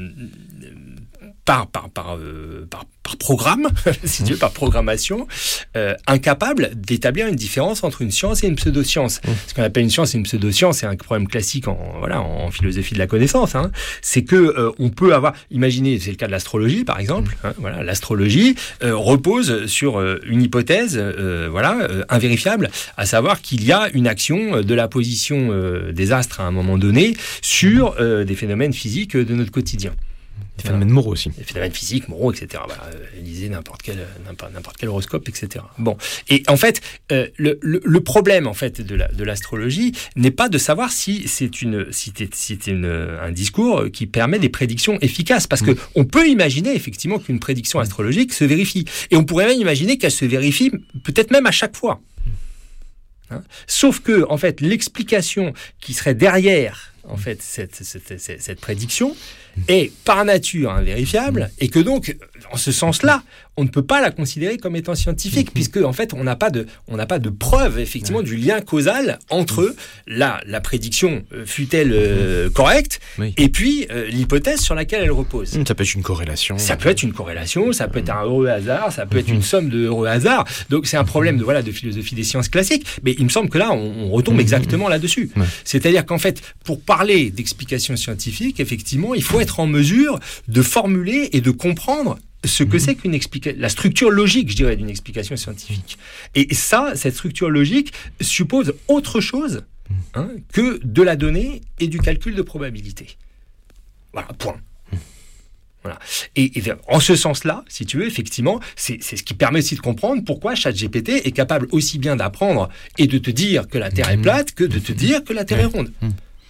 par programme, si tu veux, par programmation, incapable d'établir une différence entre une science et une pseudo-science. Ce qu'on appelle une science et une pseudo-science, c'est un problème classique en philosophie de la connaissance. C'est que on peut avoir, imaginez, c'est le cas de l'astrologie par exemple. L'astrologie repose sur une hypothèse, invérifiable, à savoir qu'il y a une action de la position des astres à un moment donné sur des phénomènes physiques de notre quotidien. Des phénomènes moraux aussi. Des phénomènes physiques, moraux, etc. Lisez n'importe quel horoscope, etc. Bon. Et en fait, le problème, en fait, de l'astrologie n'est pas de savoir si c'est un discours qui permet des prédictions efficaces. Parce que on peut imaginer, effectivement, qu'une prédiction astrologique se vérifie. Et on pourrait même imaginer qu'elle se vérifie peut-être même à chaque fois. Sauf que, en fait, l'explication qui serait derrière, en fait, cette prédiction est par nature invérifiable et que donc, en ce sens-là, on ne peut pas la considérer comme étant scientifique puisque, en fait, on n'a pas de preuve, effectivement, du lien causal entre la prédiction, fût-elle correcte, et puis l'hypothèse sur laquelle elle repose. Ça peut être une corrélation. Ça peut être une corrélation, ça peut être un heureux hasard, ça peut être une somme de heureux hasards. Donc, c'est un problème de philosophie des sciences classiques. Mais il me semble que là, on retombe exactement là-dessus. C'est-à-dire qu'en fait, pour parler d'explications scientifiques, effectivement, il faut être en mesure de formuler et de comprendre ce que c'est qu'une explication, la structure logique, je dirais, d'une explication scientifique. Et ça, cette structure logique suppose autre chose que de la donnée et du calcul de probabilité. Voilà, point. Voilà. Et en ce sens-là, si tu veux, effectivement, c'est ce qui permet aussi de comprendre pourquoi ChatGPT est capable aussi bien d'apprendre et de te dire que la Terre est plate que de te dire que la Terre est ronde.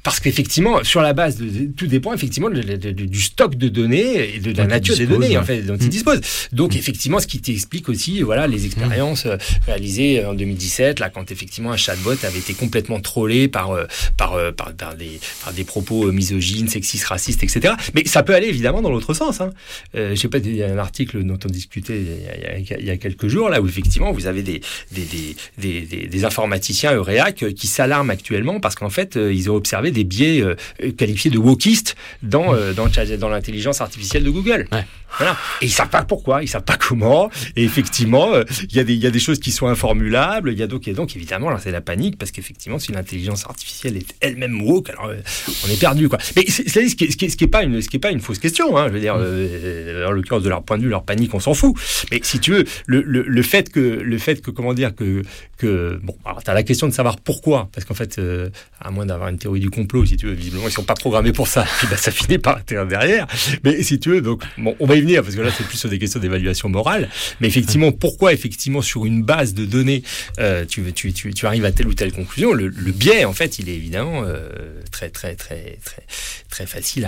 Parce qu'effectivement, sur la base tout dépend effectivement du stock de données et de la nature des données en fait, dont il dispose. Donc effectivement, ce qui t'explique aussi, voilà, les expériences réalisées en 2017, là, quand effectivement un chatbot avait été complètement trollé par des propos misogynes, sexistes, racistes, etc. Mais ça peut aller évidemment dans l'autre sens. Hein. Je sais pas, il y a un article dont on discutait il y a quelques jours là où effectivement vous avez des informaticiens réac qui s'alarment actuellement parce qu'en fait ils ont observé des biais qualifiés de wokistes dans l'intelligence artificielle de Google. Ouais. Voilà. Et ils savent pas pourquoi, ils savent pas comment. Et effectivement, il y a des choses qui sont informulables. Il y a donc évidemment, là, c'est la panique parce qu'effectivement, si l'intelligence artificielle est elle-même woke, alors on est perdu, quoi. Mais ce qui est pas une fausse question. Hein. Je veux dire, en l'occurrence de leur point de vue, leur panique, on s'en fout. Mais si tu veux, le fait que comment dire que bon, alors t'as la question de savoir pourquoi, parce qu'en fait, à moins d'avoir une théorie du complot, si tu veux, visiblement ils sont pas programmés pour ça. Puis ça finit par atterrir derrière. Mais si tu veux, donc bon, on va y venir parce que là c'est plus sur des questions d'évaluation morale. Mais effectivement, pourquoi effectivement sur une base de données tu arrives à telle ou telle conclusion? Le biais, en fait, il est évidemment très très très très très facile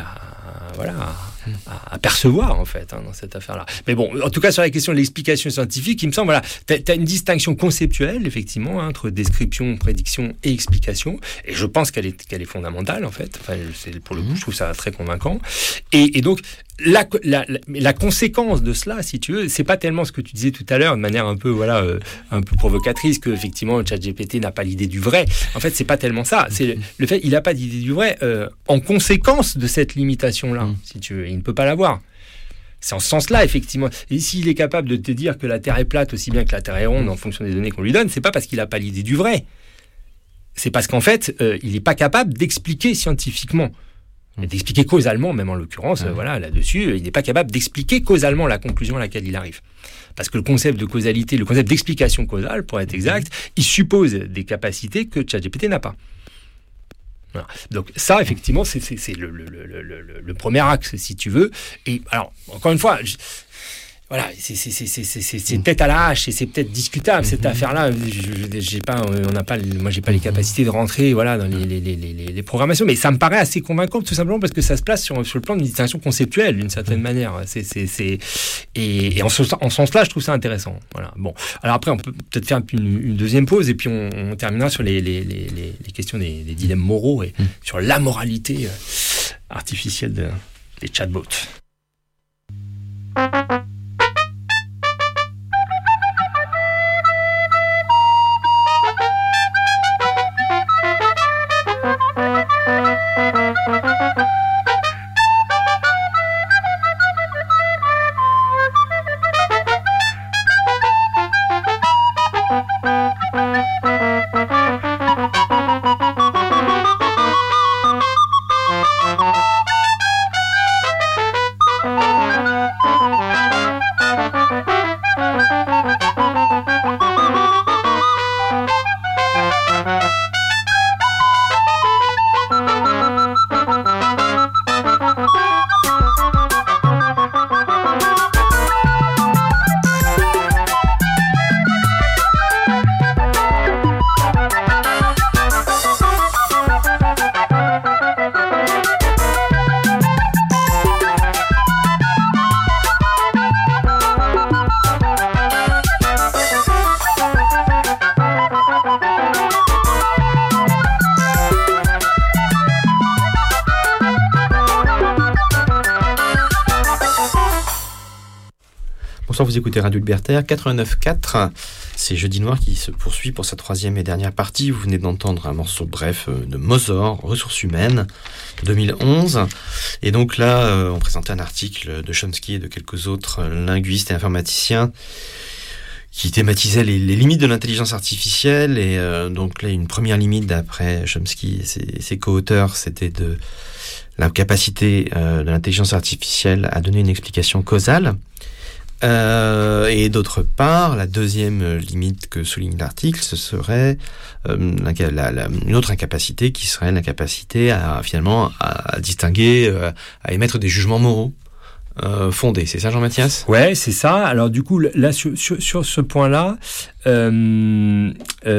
à percevoir en fait dans cette affaire-là. Mais bon, en tout cas sur la question de l'explication scientifique, il me semble t'as une distinction conceptuelle effectivement entre description, prédiction et explication. Et je pense qu'elle est fondamentale en fait. Enfin, pour le coup, je trouve ça très convaincant. Et donc la conséquence de cela, si tu veux, c'est pas tellement ce que tu disais tout à l'heure de manière un peu un peu provocatrice que effectivement ChatGPT n'a pas l'idée du vrai. En fait, c'est pas tellement ça. C'est le fait il a pas d'idée du vrai en conséquence de cette limitation là. Si tu veux, il ne peut pas l'avoir. C'est en ce sens-là, effectivement. Et s'il est capable de te dire que la Terre est plate aussi bien que la Terre est ronde en fonction des données qu'on lui donne, c'est pas parce qu'il n'a pas l'idée du vrai. C'est parce qu'en fait, il n'est pas capable d'expliquer scientifiquement. Et d'expliquer causalement, même en l'occurrence, voilà, là-dessus, il n'est pas capable d'expliquer causalement la conclusion à laquelle il arrive. Parce que le concept de causalité, le concept d'explication causale, pour être exact, il suppose des capacités que ChatGPT n'a pas. Voilà. Donc ça, effectivement, c'est le premier axe, si tu veux. Et alors, encore une fois, voilà, c'est peut-être à la hache et c'est peut-être discutable cette affaire-là. J'ai pas les capacités de rentrer, voilà, dans les programmations, mais ça me paraît assez convaincant tout simplement parce que ça se place sur le plan d'une distinction conceptuelle d'une certaine manière. Et en ce sens-là, je trouve ça intéressant. Voilà. Bon, alors après, on peut peut-être faire une deuxième pause et puis on terminera sur les questions des dilemmes moraux et sur la moralité artificielle des chatbots. Bonsoir, vous écoutez Radio Libertaire 89.4. C'est Jeudi Noir qui se poursuit pour sa troisième et dernière partie. Vous venez d'entendre un morceau bref de Mozor, Ressources humaines, 2011. Et donc là, on présentait un article de Chomsky et de quelques autres linguistes et informaticiens qui thématisait les limites de l'intelligence artificielle. Et donc là, une première limite d'après Chomsky et ses co-auteurs, c'était de la capacité de l'intelligence artificielle à donner une explication causale. Et d'autre part, la deuxième limite que souligne l'article, ce serait une autre incapacité qui serait l'incapacité à finalement à distinguer, à émettre des jugements moraux fondés. C'est ça, Jean-Mathias ? Ouais, c'est ça. Alors du coup, là sur ce point-là, je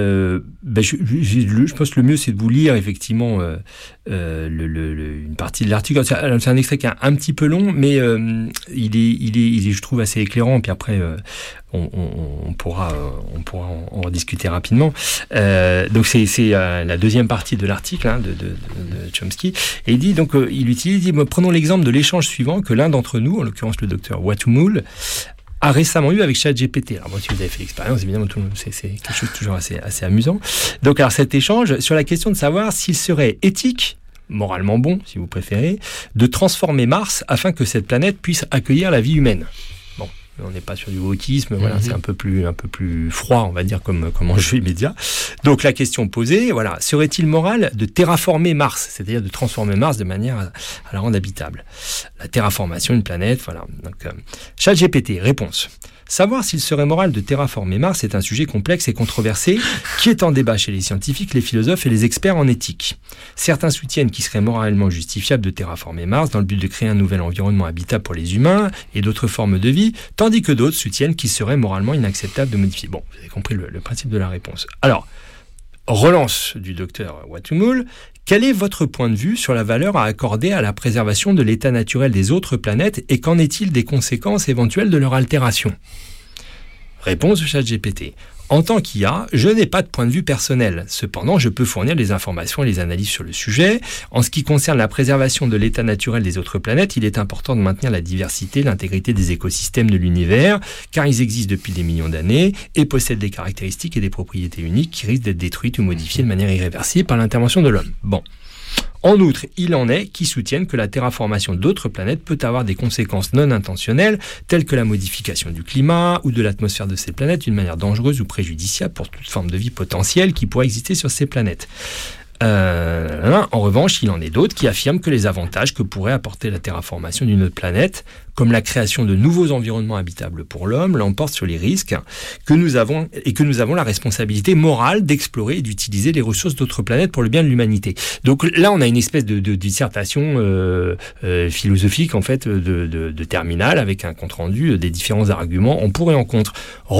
pense que le mieux, c'est de vous lire effectivement une partie de l'article. C'est un extrait qui est un petit peu long, mais il est, je trouve, assez éclairant. Puis après, on pourra en rediscuter rapidement. Donc c'est la deuxième partie de l'article de Chomsky, et il dit donc prenons l'exemple de l'échange suivant que l'un d'entre nous, en l'occurrence le docteur Watumoul, a récemment eu avec ChatGPT. Alors, si vous avez fait l'expérience, évidemment, c'est quelque chose de toujours assez amusant. Donc, alors, cet échange sur la question de savoir s'il serait éthique, moralement bon, si vous préférez, de transformer Mars afin que cette planète puisse accueillir la vie humaine. Bon, on n'est pas sur du wokisme, voilà, c'est un peu plus froid, on va dire, comme enjeu immédiat. Donc, la question posée, voilà, serait-il moral de terraformer Mars, c'est-à-dire de transformer Mars de manière à la rendre habitable? La terraformation d'une planète, voilà. Donc, ChatGPT, réponse. Savoir s'il serait moral de terraformer Mars est un sujet complexe et controversé qui est en débat chez les scientifiques, les philosophes et les experts en éthique. Certains soutiennent qu'il serait moralement justifiable de terraformer Mars dans le but de créer un nouvel environnement habitable pour les humains et d'autres formes de vie, tandis que d'autres soutiennent qu'il serait moralement inacceptable de modifier. Bon, vous avez compris le principe de la réponse. Alors, relance du docteur Watumoul. Quel est votre point de vue sur la valeur à accorder à la préservation de l'état naturel des autres planètes et qu'en est-il des conséquences éventuelles de leur altération? Réponse de ChatGPT. En tant qu'IA, je n'ai pas de point de vue personnel. Cependant, je peux fournir des informations et les analyses sur le sujet. En ce qui concerne la préservation de l'état naturel des autres planètes, il est important de maintenir la diversité, l'intégrité des écosystèmes de l'univers, car ils existent depuis des millions d'années et possèdent des caractéristiques et des propriétés uniques qui risquent d'être détruites ou modifiées de manière irréversible par l'intervention de l'homme. Bon. En outre, il en est qui soutiennent que la terraformation d'autres planètes peut avoir des conséquences non intentionnelles, telles que la modification du climat ou de l'atmosphère de ces planètes d'une manière dangereuse ou préjudiciable pour toute forme de vie potentielle qui pourrait exister sur ces planètes. En revanche, il en est d'autres qui affirment que les avantages que pourrait apporter la terraformation d'une autre planète, comme la création de nouveaux environnements habitables pour l'homme, l'emportent sur les risques que nous avons la responsabilité morale d'explorer et d'utiliser les ressources d'autres planètes pour le bien de l'humanité. Donc là, on a une espèce de dissertation philosophique en fait de terminale avec un compte rendu des différents arguments en pour et en contre.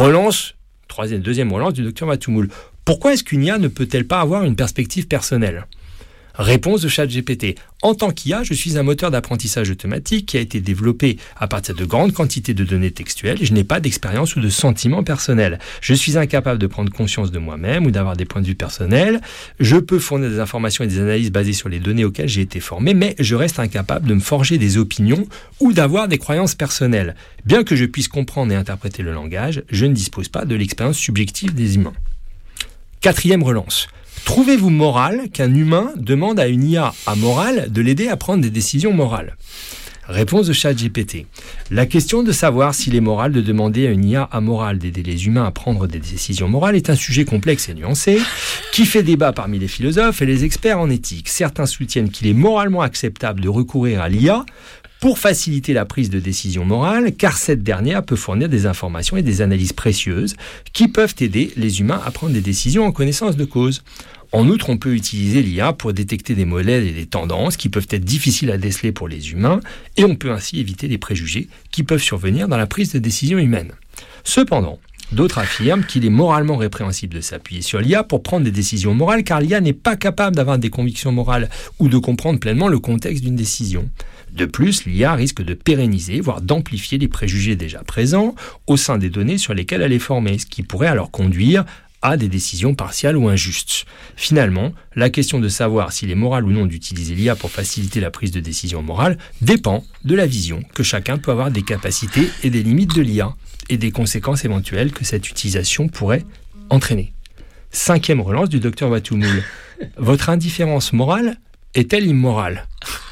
Deuxième relance du docteur Watumoul. Pourquoi est-ce qu'une IA ne peut-elle pas avoir une perspective personnelle? Réponse de ChatGPT. En tant qu'IA, je suis un moteur d'apprentissage automatique qui a été développé à partir de grandes quantités de données textuelles et je n'ai pas d'expérience ou de sentiments personnels. Je suis incapable de prendre conscience de moi-même ou d'avoir des points de vue personnels. Je peux fournir des informations et des analyses basées sur les données auxquelles j'ai été formé, mais je reste incapable de me forger des opinions ou d'avoir des croyances personnelles. Bien que je puisse comprendre et interpréter le langage, je ne dispose pas de l'expérience subjective des humains. Quatrième relance. Trouvez-vous moral qu'un humain demande à une IA amorale de l'aider à prendre des décisions morales? Réponse de ChatGPT. La question de savoir s'il est moral de demander à une IA amorale d'aider les humains à prendre des décisions morales est un sujet complexe et nuancé qui fait débat parmi les philosophes et les experts en éthique. Certains soutiennent qu'il est moralement acceptable de recourir à l'IA pour faciliter la prise de décision morale, car cette dernière peut fournir des informations et des analyses précieuses qui peuvent aider les humains à prendre des décisions en connaissance de cause. En outre, on peut utiliser l'IA pour détecter des modèles et des tendances qui peuvent être difficiles à déceler pour les humains, et on peut ainsi éviter les préjugés qui peuvent survenir dans la prise de décision humaine. Cependant, d'autres affirment qu'il est moralement répréhensible de s'appuyer sur l'IA pour prendre des décisions morales, car l'IA n'est pas capable d'avoir des convictions morales ou de comprendre pleinement le contexte d'une décision. De plus, l'IA risque de pérenniser, voire d'amplifier les préjugés déjà présents au sein des données sur lesquelles elle est formée, ce qui pourrait alors conduire à des décisions partiales ou injustes. Finalement, la question de savoir s'il est moral ou non d'utiliser l'IA pour faciliter la prise de décision morale dépend de la vision que chacun peut avoir des capacités et des limites de l'IA et des conséquences éventuelles que cette utilisation pourrait entraîner. Cinquième relance du docteur Watumoul. Votre indifférence morale est-elle immorale?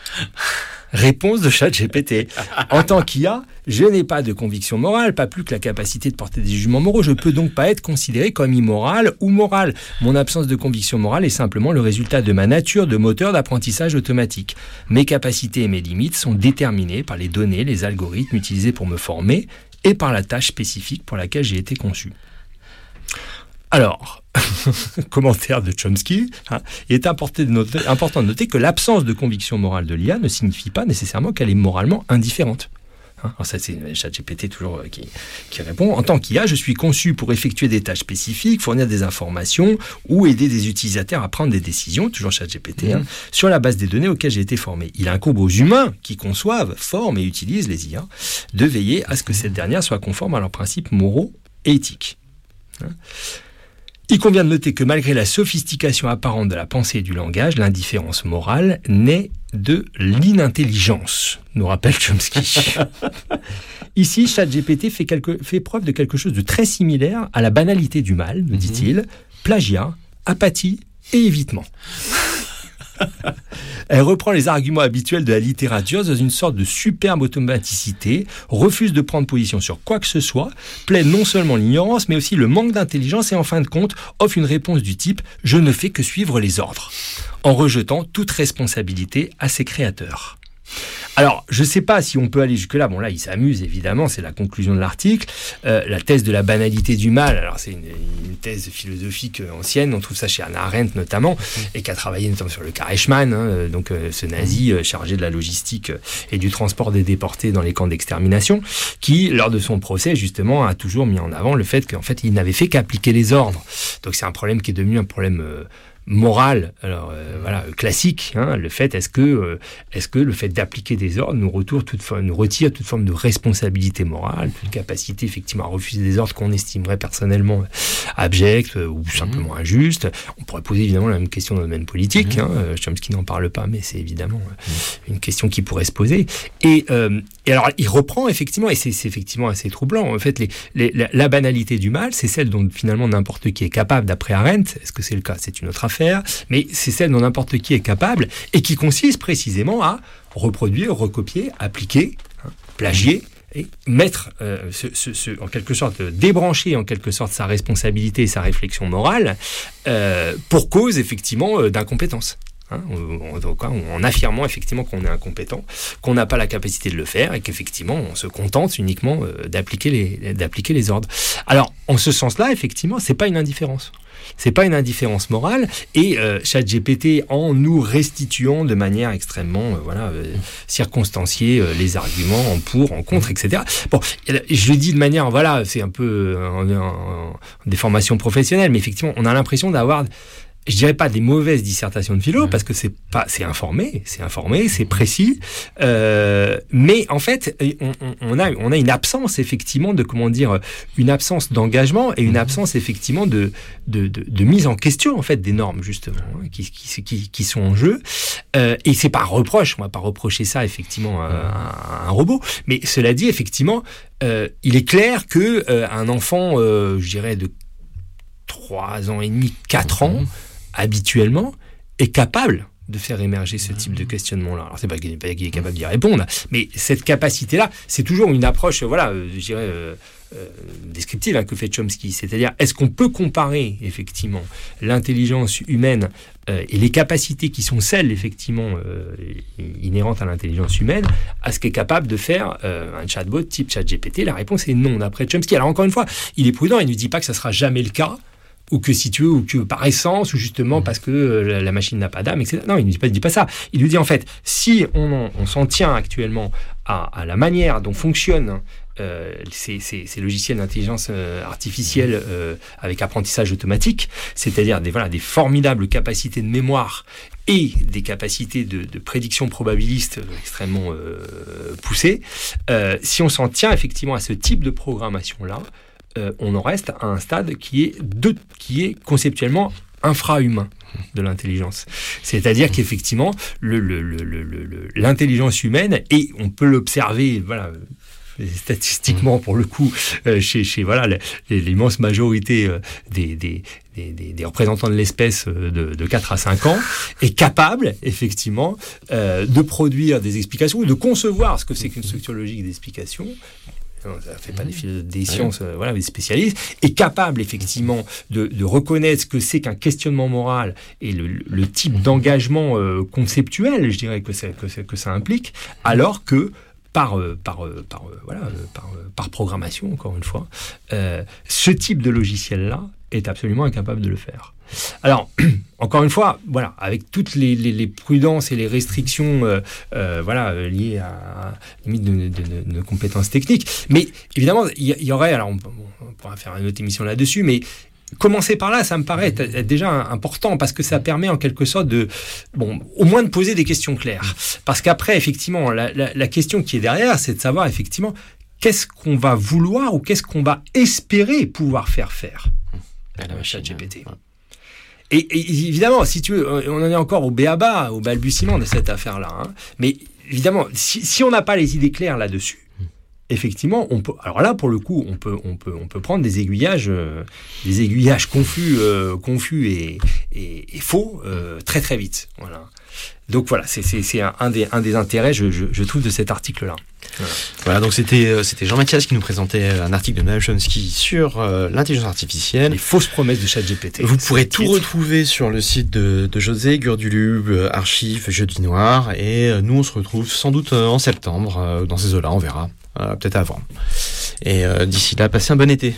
Réponse de ChatGPT. En tant qu'IA, je n'ai pas de conviction morale, pas plus que la capacité de porter des jugements moraux. Je ne peux donc pas être considéré comme immoral ou moral. Mon absence de conviction morale est simplement le résultat de ma nature de moteur d'apprentissage automatique. Mes capacités et mes limites sont déterminées par les données, les algorithmes utilisés pour me former et par la tâche spécifique pour laquelle j'ai été conçu. Alors, commentaire de Chomsky, il est important de noter que l'absence de conviction morale de l'IA ne signifie pas nécessairement qu'elle est moralement indifférente. Alors ça, c'est ChatGPT toujours qui répond. En tant qu'IA, je suis conçu pour effectuer des tâches spécifiques, fournir des informations ou aider des utilisateurs à prendre des décisions, toujours ChatGPT, sur la base des données auxquelles j'ai été formé. Il incombe aux humains qui conçoivent, forment et utilisent les IA de veiller à ce que cette dernière soit conforme à leurs principes moraux et éthiques. Il convient de noter que malgré la sophistication apparente de la pensée et du langage, l'indifférence morale naît de l'inintelligence, nous rappelle Chomsky. Ici, ChatGPT fait preuve de quelque chose de très similaire à la banalité du mal, nous dit-il, plagiat, apathie et évitement. Elle reprend les arguments habituels de la littérature dans une sorte de superbe automaticité, refuse de prendre position sur quoi que ce soit, plaide non seulement l'ignorance, mais aussi le manque d'intelligence et en fin de compte, offre une réponse du type « je ne fais que suivre les ordres », en rejetant toute responsabilité à ses créateurs. Alors, je ne sais pas si on peut aller jusque-là. Bon, là, il s'amuse, évidemment, c'est la conclusion de l'article. La thèse de la banalité du mal, alors c'est une thèse philosophique ancienne, on trouve ça chez Hannah Arendt notamment, et qui a travaillé notamment sur le cas Eichmann, donc ce nazi chargé de la logistique et du transport des déportés dans les camps d'extermination, qui, lors de son procès, justement, a toujours mis en avant le fait qu'en fait, il n'avait fait qu'appliquer les ordres. Donc c'est un problème qui est devenu un problème morale, alors classique, le fait est-ce que le fait d'appliquer des ordres nous retire toute forme de responsabilité morale, toute capacité effectivement à refuser des ordres qu'on estimerait personnellement abjects ou simplement injustes. On pourrait poser évidemment la même question dans le domaine politique, Chomsky n'en parle pas, mais c'est évidemment une question qui pourrait se poser. Et alors il reprend effectivement, et c'est effectivement assez troublant, en fait la banalité du mal, c'est celle dont finalement n'importe qui est capable d'après Arendt. Est-ce que c'est le cas? C'est une autre affaire. Mais c'est celle dont n'importe qui est capable et qui consiste précisément à reproduire, recopier, appliquer, plagier et mettre, en quelque sorte, débrancher en quelque sorte sa responsabilité et sa réflexion morale pour cause effectivement d'incompétence. En affirmant effectivement qu'on est incompétent, qu'on n'a pas la capacité de le faire et qu'effectivement on se contente uniquement d'appliquer les ordres. Alors en ce sens-là, effectivement, c'est pas une indifférence. C'est pas une indifférence morale et ChatGPT, en nous restituant de manière extrêmement circonstanciée les arguments en pour, en contre, etc. Bon, je le dis de manière, c'est un peu des formations professionnelles, mais effectivement, on a l'impression d'avoir, je dirais pas des mauvaises dissertations de philo, parce que c'est informé, c'est précis, mais en fait, on a une absence effectivement de, une absence d'engagement et une absence effectivement de mise en question en fait des normes justement qui sont en jeu. Et c'est pas un reproche, on va pas reprocher ça effectivement à un robot, mais cela dit effectivement, il est clair que un enfant, je dirais de 3 ans et demi, 4 ans, habituellement, est capable de faire émerger ce type de questionnement-là. Alors, c'est pas qu'il est capable d'y répondre, mais cette capacité-là, c'est toujours une approche, je dirais, descriptive que fait Chomsky. C'est-à-dire, est-ce qu'on peut comparer, effectivement, l'intelligence humaine et les capacités qui sont celles, effectivement, inhérentes à l'intelligence humaine, à ce qu'est capable de faire un chatbot type ChatGPT? La réponse est non, d'après Chomsky. Alors, encore une fois, il est prudent, il ne dit pas que ça sera jamais le cas, ou que si tu veux, ou que par essence, ou justement parce que la machine n'a pas d'âme, etc. Non, il ne dit pas ça. Il lui dit en fait, si on s'en tient actuellement à la manière dont fonctionnent ces logiciels d'intelligence artificielle avec apprentissage automatique, c'est-à-dire des formidables capacités de mémoire et des capacités de prédiction probabiliste extrêmement poussées, si on s'en tient effectivement à ce type de programmation-là, on en reste à un stade qui est conceptuellement infra-humain de l'intelligence. C'est-à-dire qu'effectivement, l'intelligence humaine, et on peut l'observer, statistiquement pour le coup, chez l'immense majorité des représentants de l'espèce de 4 à 5 ans, est capable, effectivement, de produire des explications, ou de concevoir ce que c'est qu'une structure logique d'explication. Ça fait pas des sciences, des spécialistes, est capable effectivement de reconnaître ce que c'est qu'un questionnement moral et le type d'engagement conceptuel, je dirais que ça implique, alors que par programmation, encore une fois, ce type de logiciel-là est absolument incapable de le faire. Alors, encore une fois, voilà, avec toutes les prudences et les restrictions liées à limite de compétences techniques, mais évidemment, il y aurait, alors on pourra faire une autre émission là-dessus, mais commencer par là, ça me paraît être déjà important, parce que ça permet en quelque sorte au moins de poser des questions claires. Parce qu'après, effectivement, la question qui est derrière, c'est de savoir, effectivement, qu'est-ce qu'on va vouloir ou qu'est-ce qu'on va espérer pouvoir faire à ChatGPT. Et évidemment, si tu veux, on en est encore au b.a.-ba, au balbutiement de cette affaire-là. Hein. Mais évidemment, si on n'a pas les idées claires là-dessus, effectivement, on peut. Alors là, pour le coup, on peut prendre des aiguillages confus et faux très très vite. Voilà. Donc voilà, c'est un des intérêts, je trouve, de cet article-là. Voilà, donc c'était Jean-Mathias qui nous présentait un article de Noam Chomsky sur l'intelligence artificielle. Les fausses promesses de ChatGPT. Vous pourrez tout retrouver sur le site de José Gurdulub, Archives, Jeudi Noir, et nous on se retrouve sans doute en septembre, dans ces eaux-là, on verra, peut-être avant. Et d'ici là, passez un bon été.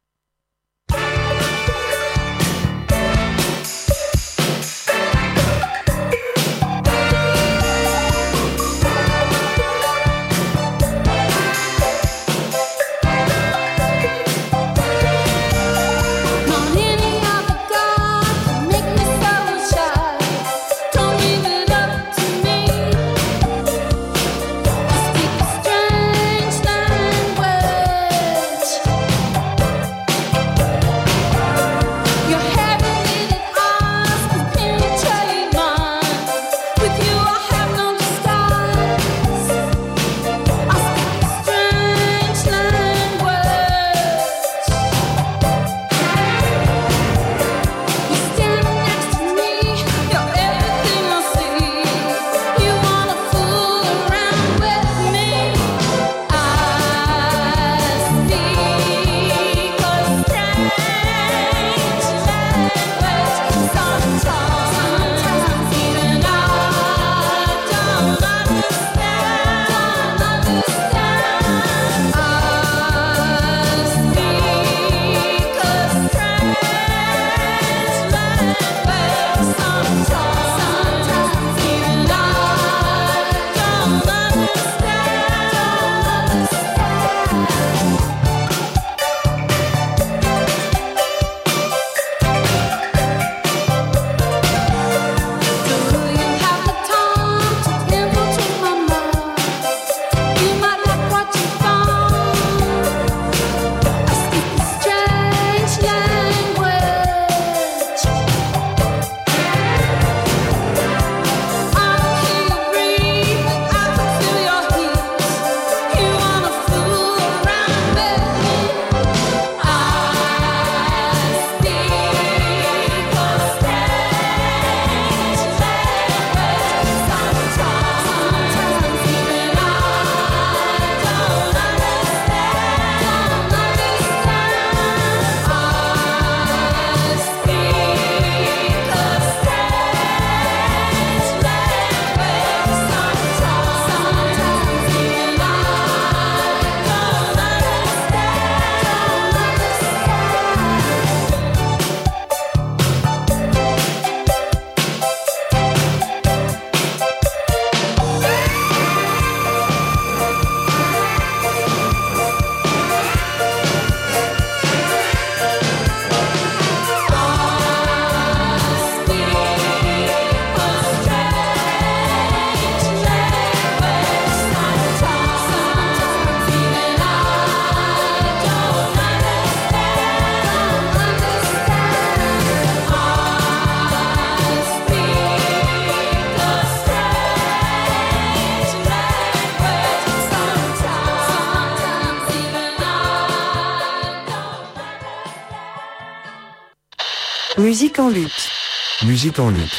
Musique en lutte. Musique en lutte.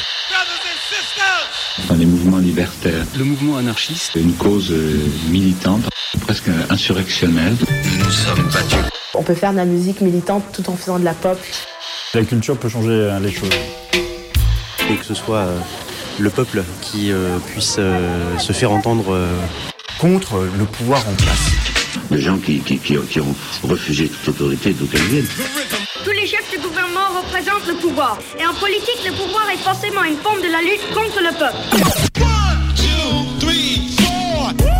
Dans les mouvements libertaires. Le mouvement anarchiste. Une cause militante, presque insurrectionnelle. Nous nous sommes battus. On peut faire de la musique militante tout en faisant de la pop. La culture peut changer les choses. Et que ce soit le peuple qui puisse se faire entendre contre le pouvoir en place. Des gens qui ont refusé toute autorité d'où qu'elle vienne. Tous les chefs du gouvernement représentent le pouvoir. Et en politique, le pouvoir est forcément une forme de la lutte contre le peuple. 1, 2, 3, 4.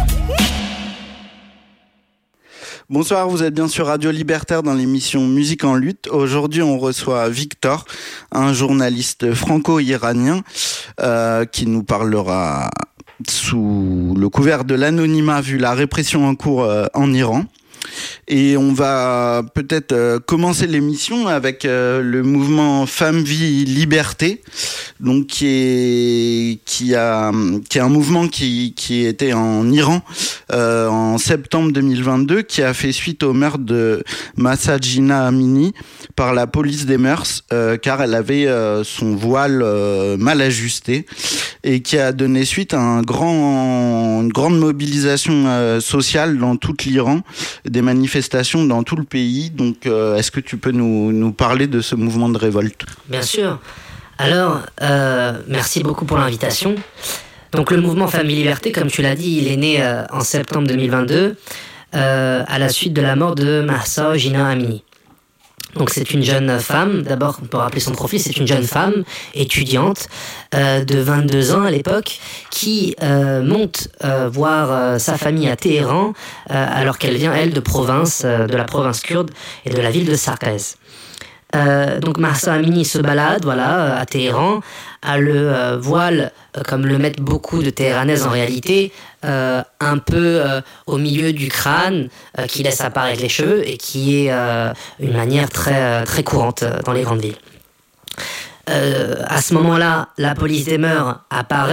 Bonsoir, vous êtes bien sur Radio Libertaire dans l'émission Musique en lutte. Aujourd'hui, on reçoit Victor, un journaliste franco-iranien qui nous parlera sous le couvert de l'anonymat vu la répression en cours en Iran. Et on va peut-être commencer l'émission avec le mouvement Femmes, Vie, Liberté, donc qui est un mouvement qui était en Iran en septembre 2022, qui a fait suite au meurtre de Mahsa Jina Amini par la police des mœurs, car elle avait son voile mal ajusté, et qui a donné suite à une grande mobilisation sociale dans tout l'Iran, des manifestations dans tout le pays. Donc, est-ce que tu peux nous parler de ce mouvement de révolte ? Bien sûr. Alors, merci beaucoup pour l'invitation. Donc, le mouvement Famille Liberté, comme tu l'as dit, il est né en septembre 2022 à la suite de la mort de Mahsa Jina Amini. Donc c'est une jeune femme, d'abord on peut rappeler son profil, c'est une jeune femme étudiante de 22 ans à l'époque qui monte voir sa famille à Téhéran alors qu'elle vient elle de la province kurde et de la ville de Sarkaz. Donc Mahsa Amini se balade à Téhéran, a le voile comme le mettent beaucoup de Téhéranaises en réalité, un peu au milieu du crâne, qui laisse apparaître les cheveux et qui est une manière très, très courante dans les grandes villes. À ce moment-là, la police des mœurs apparaît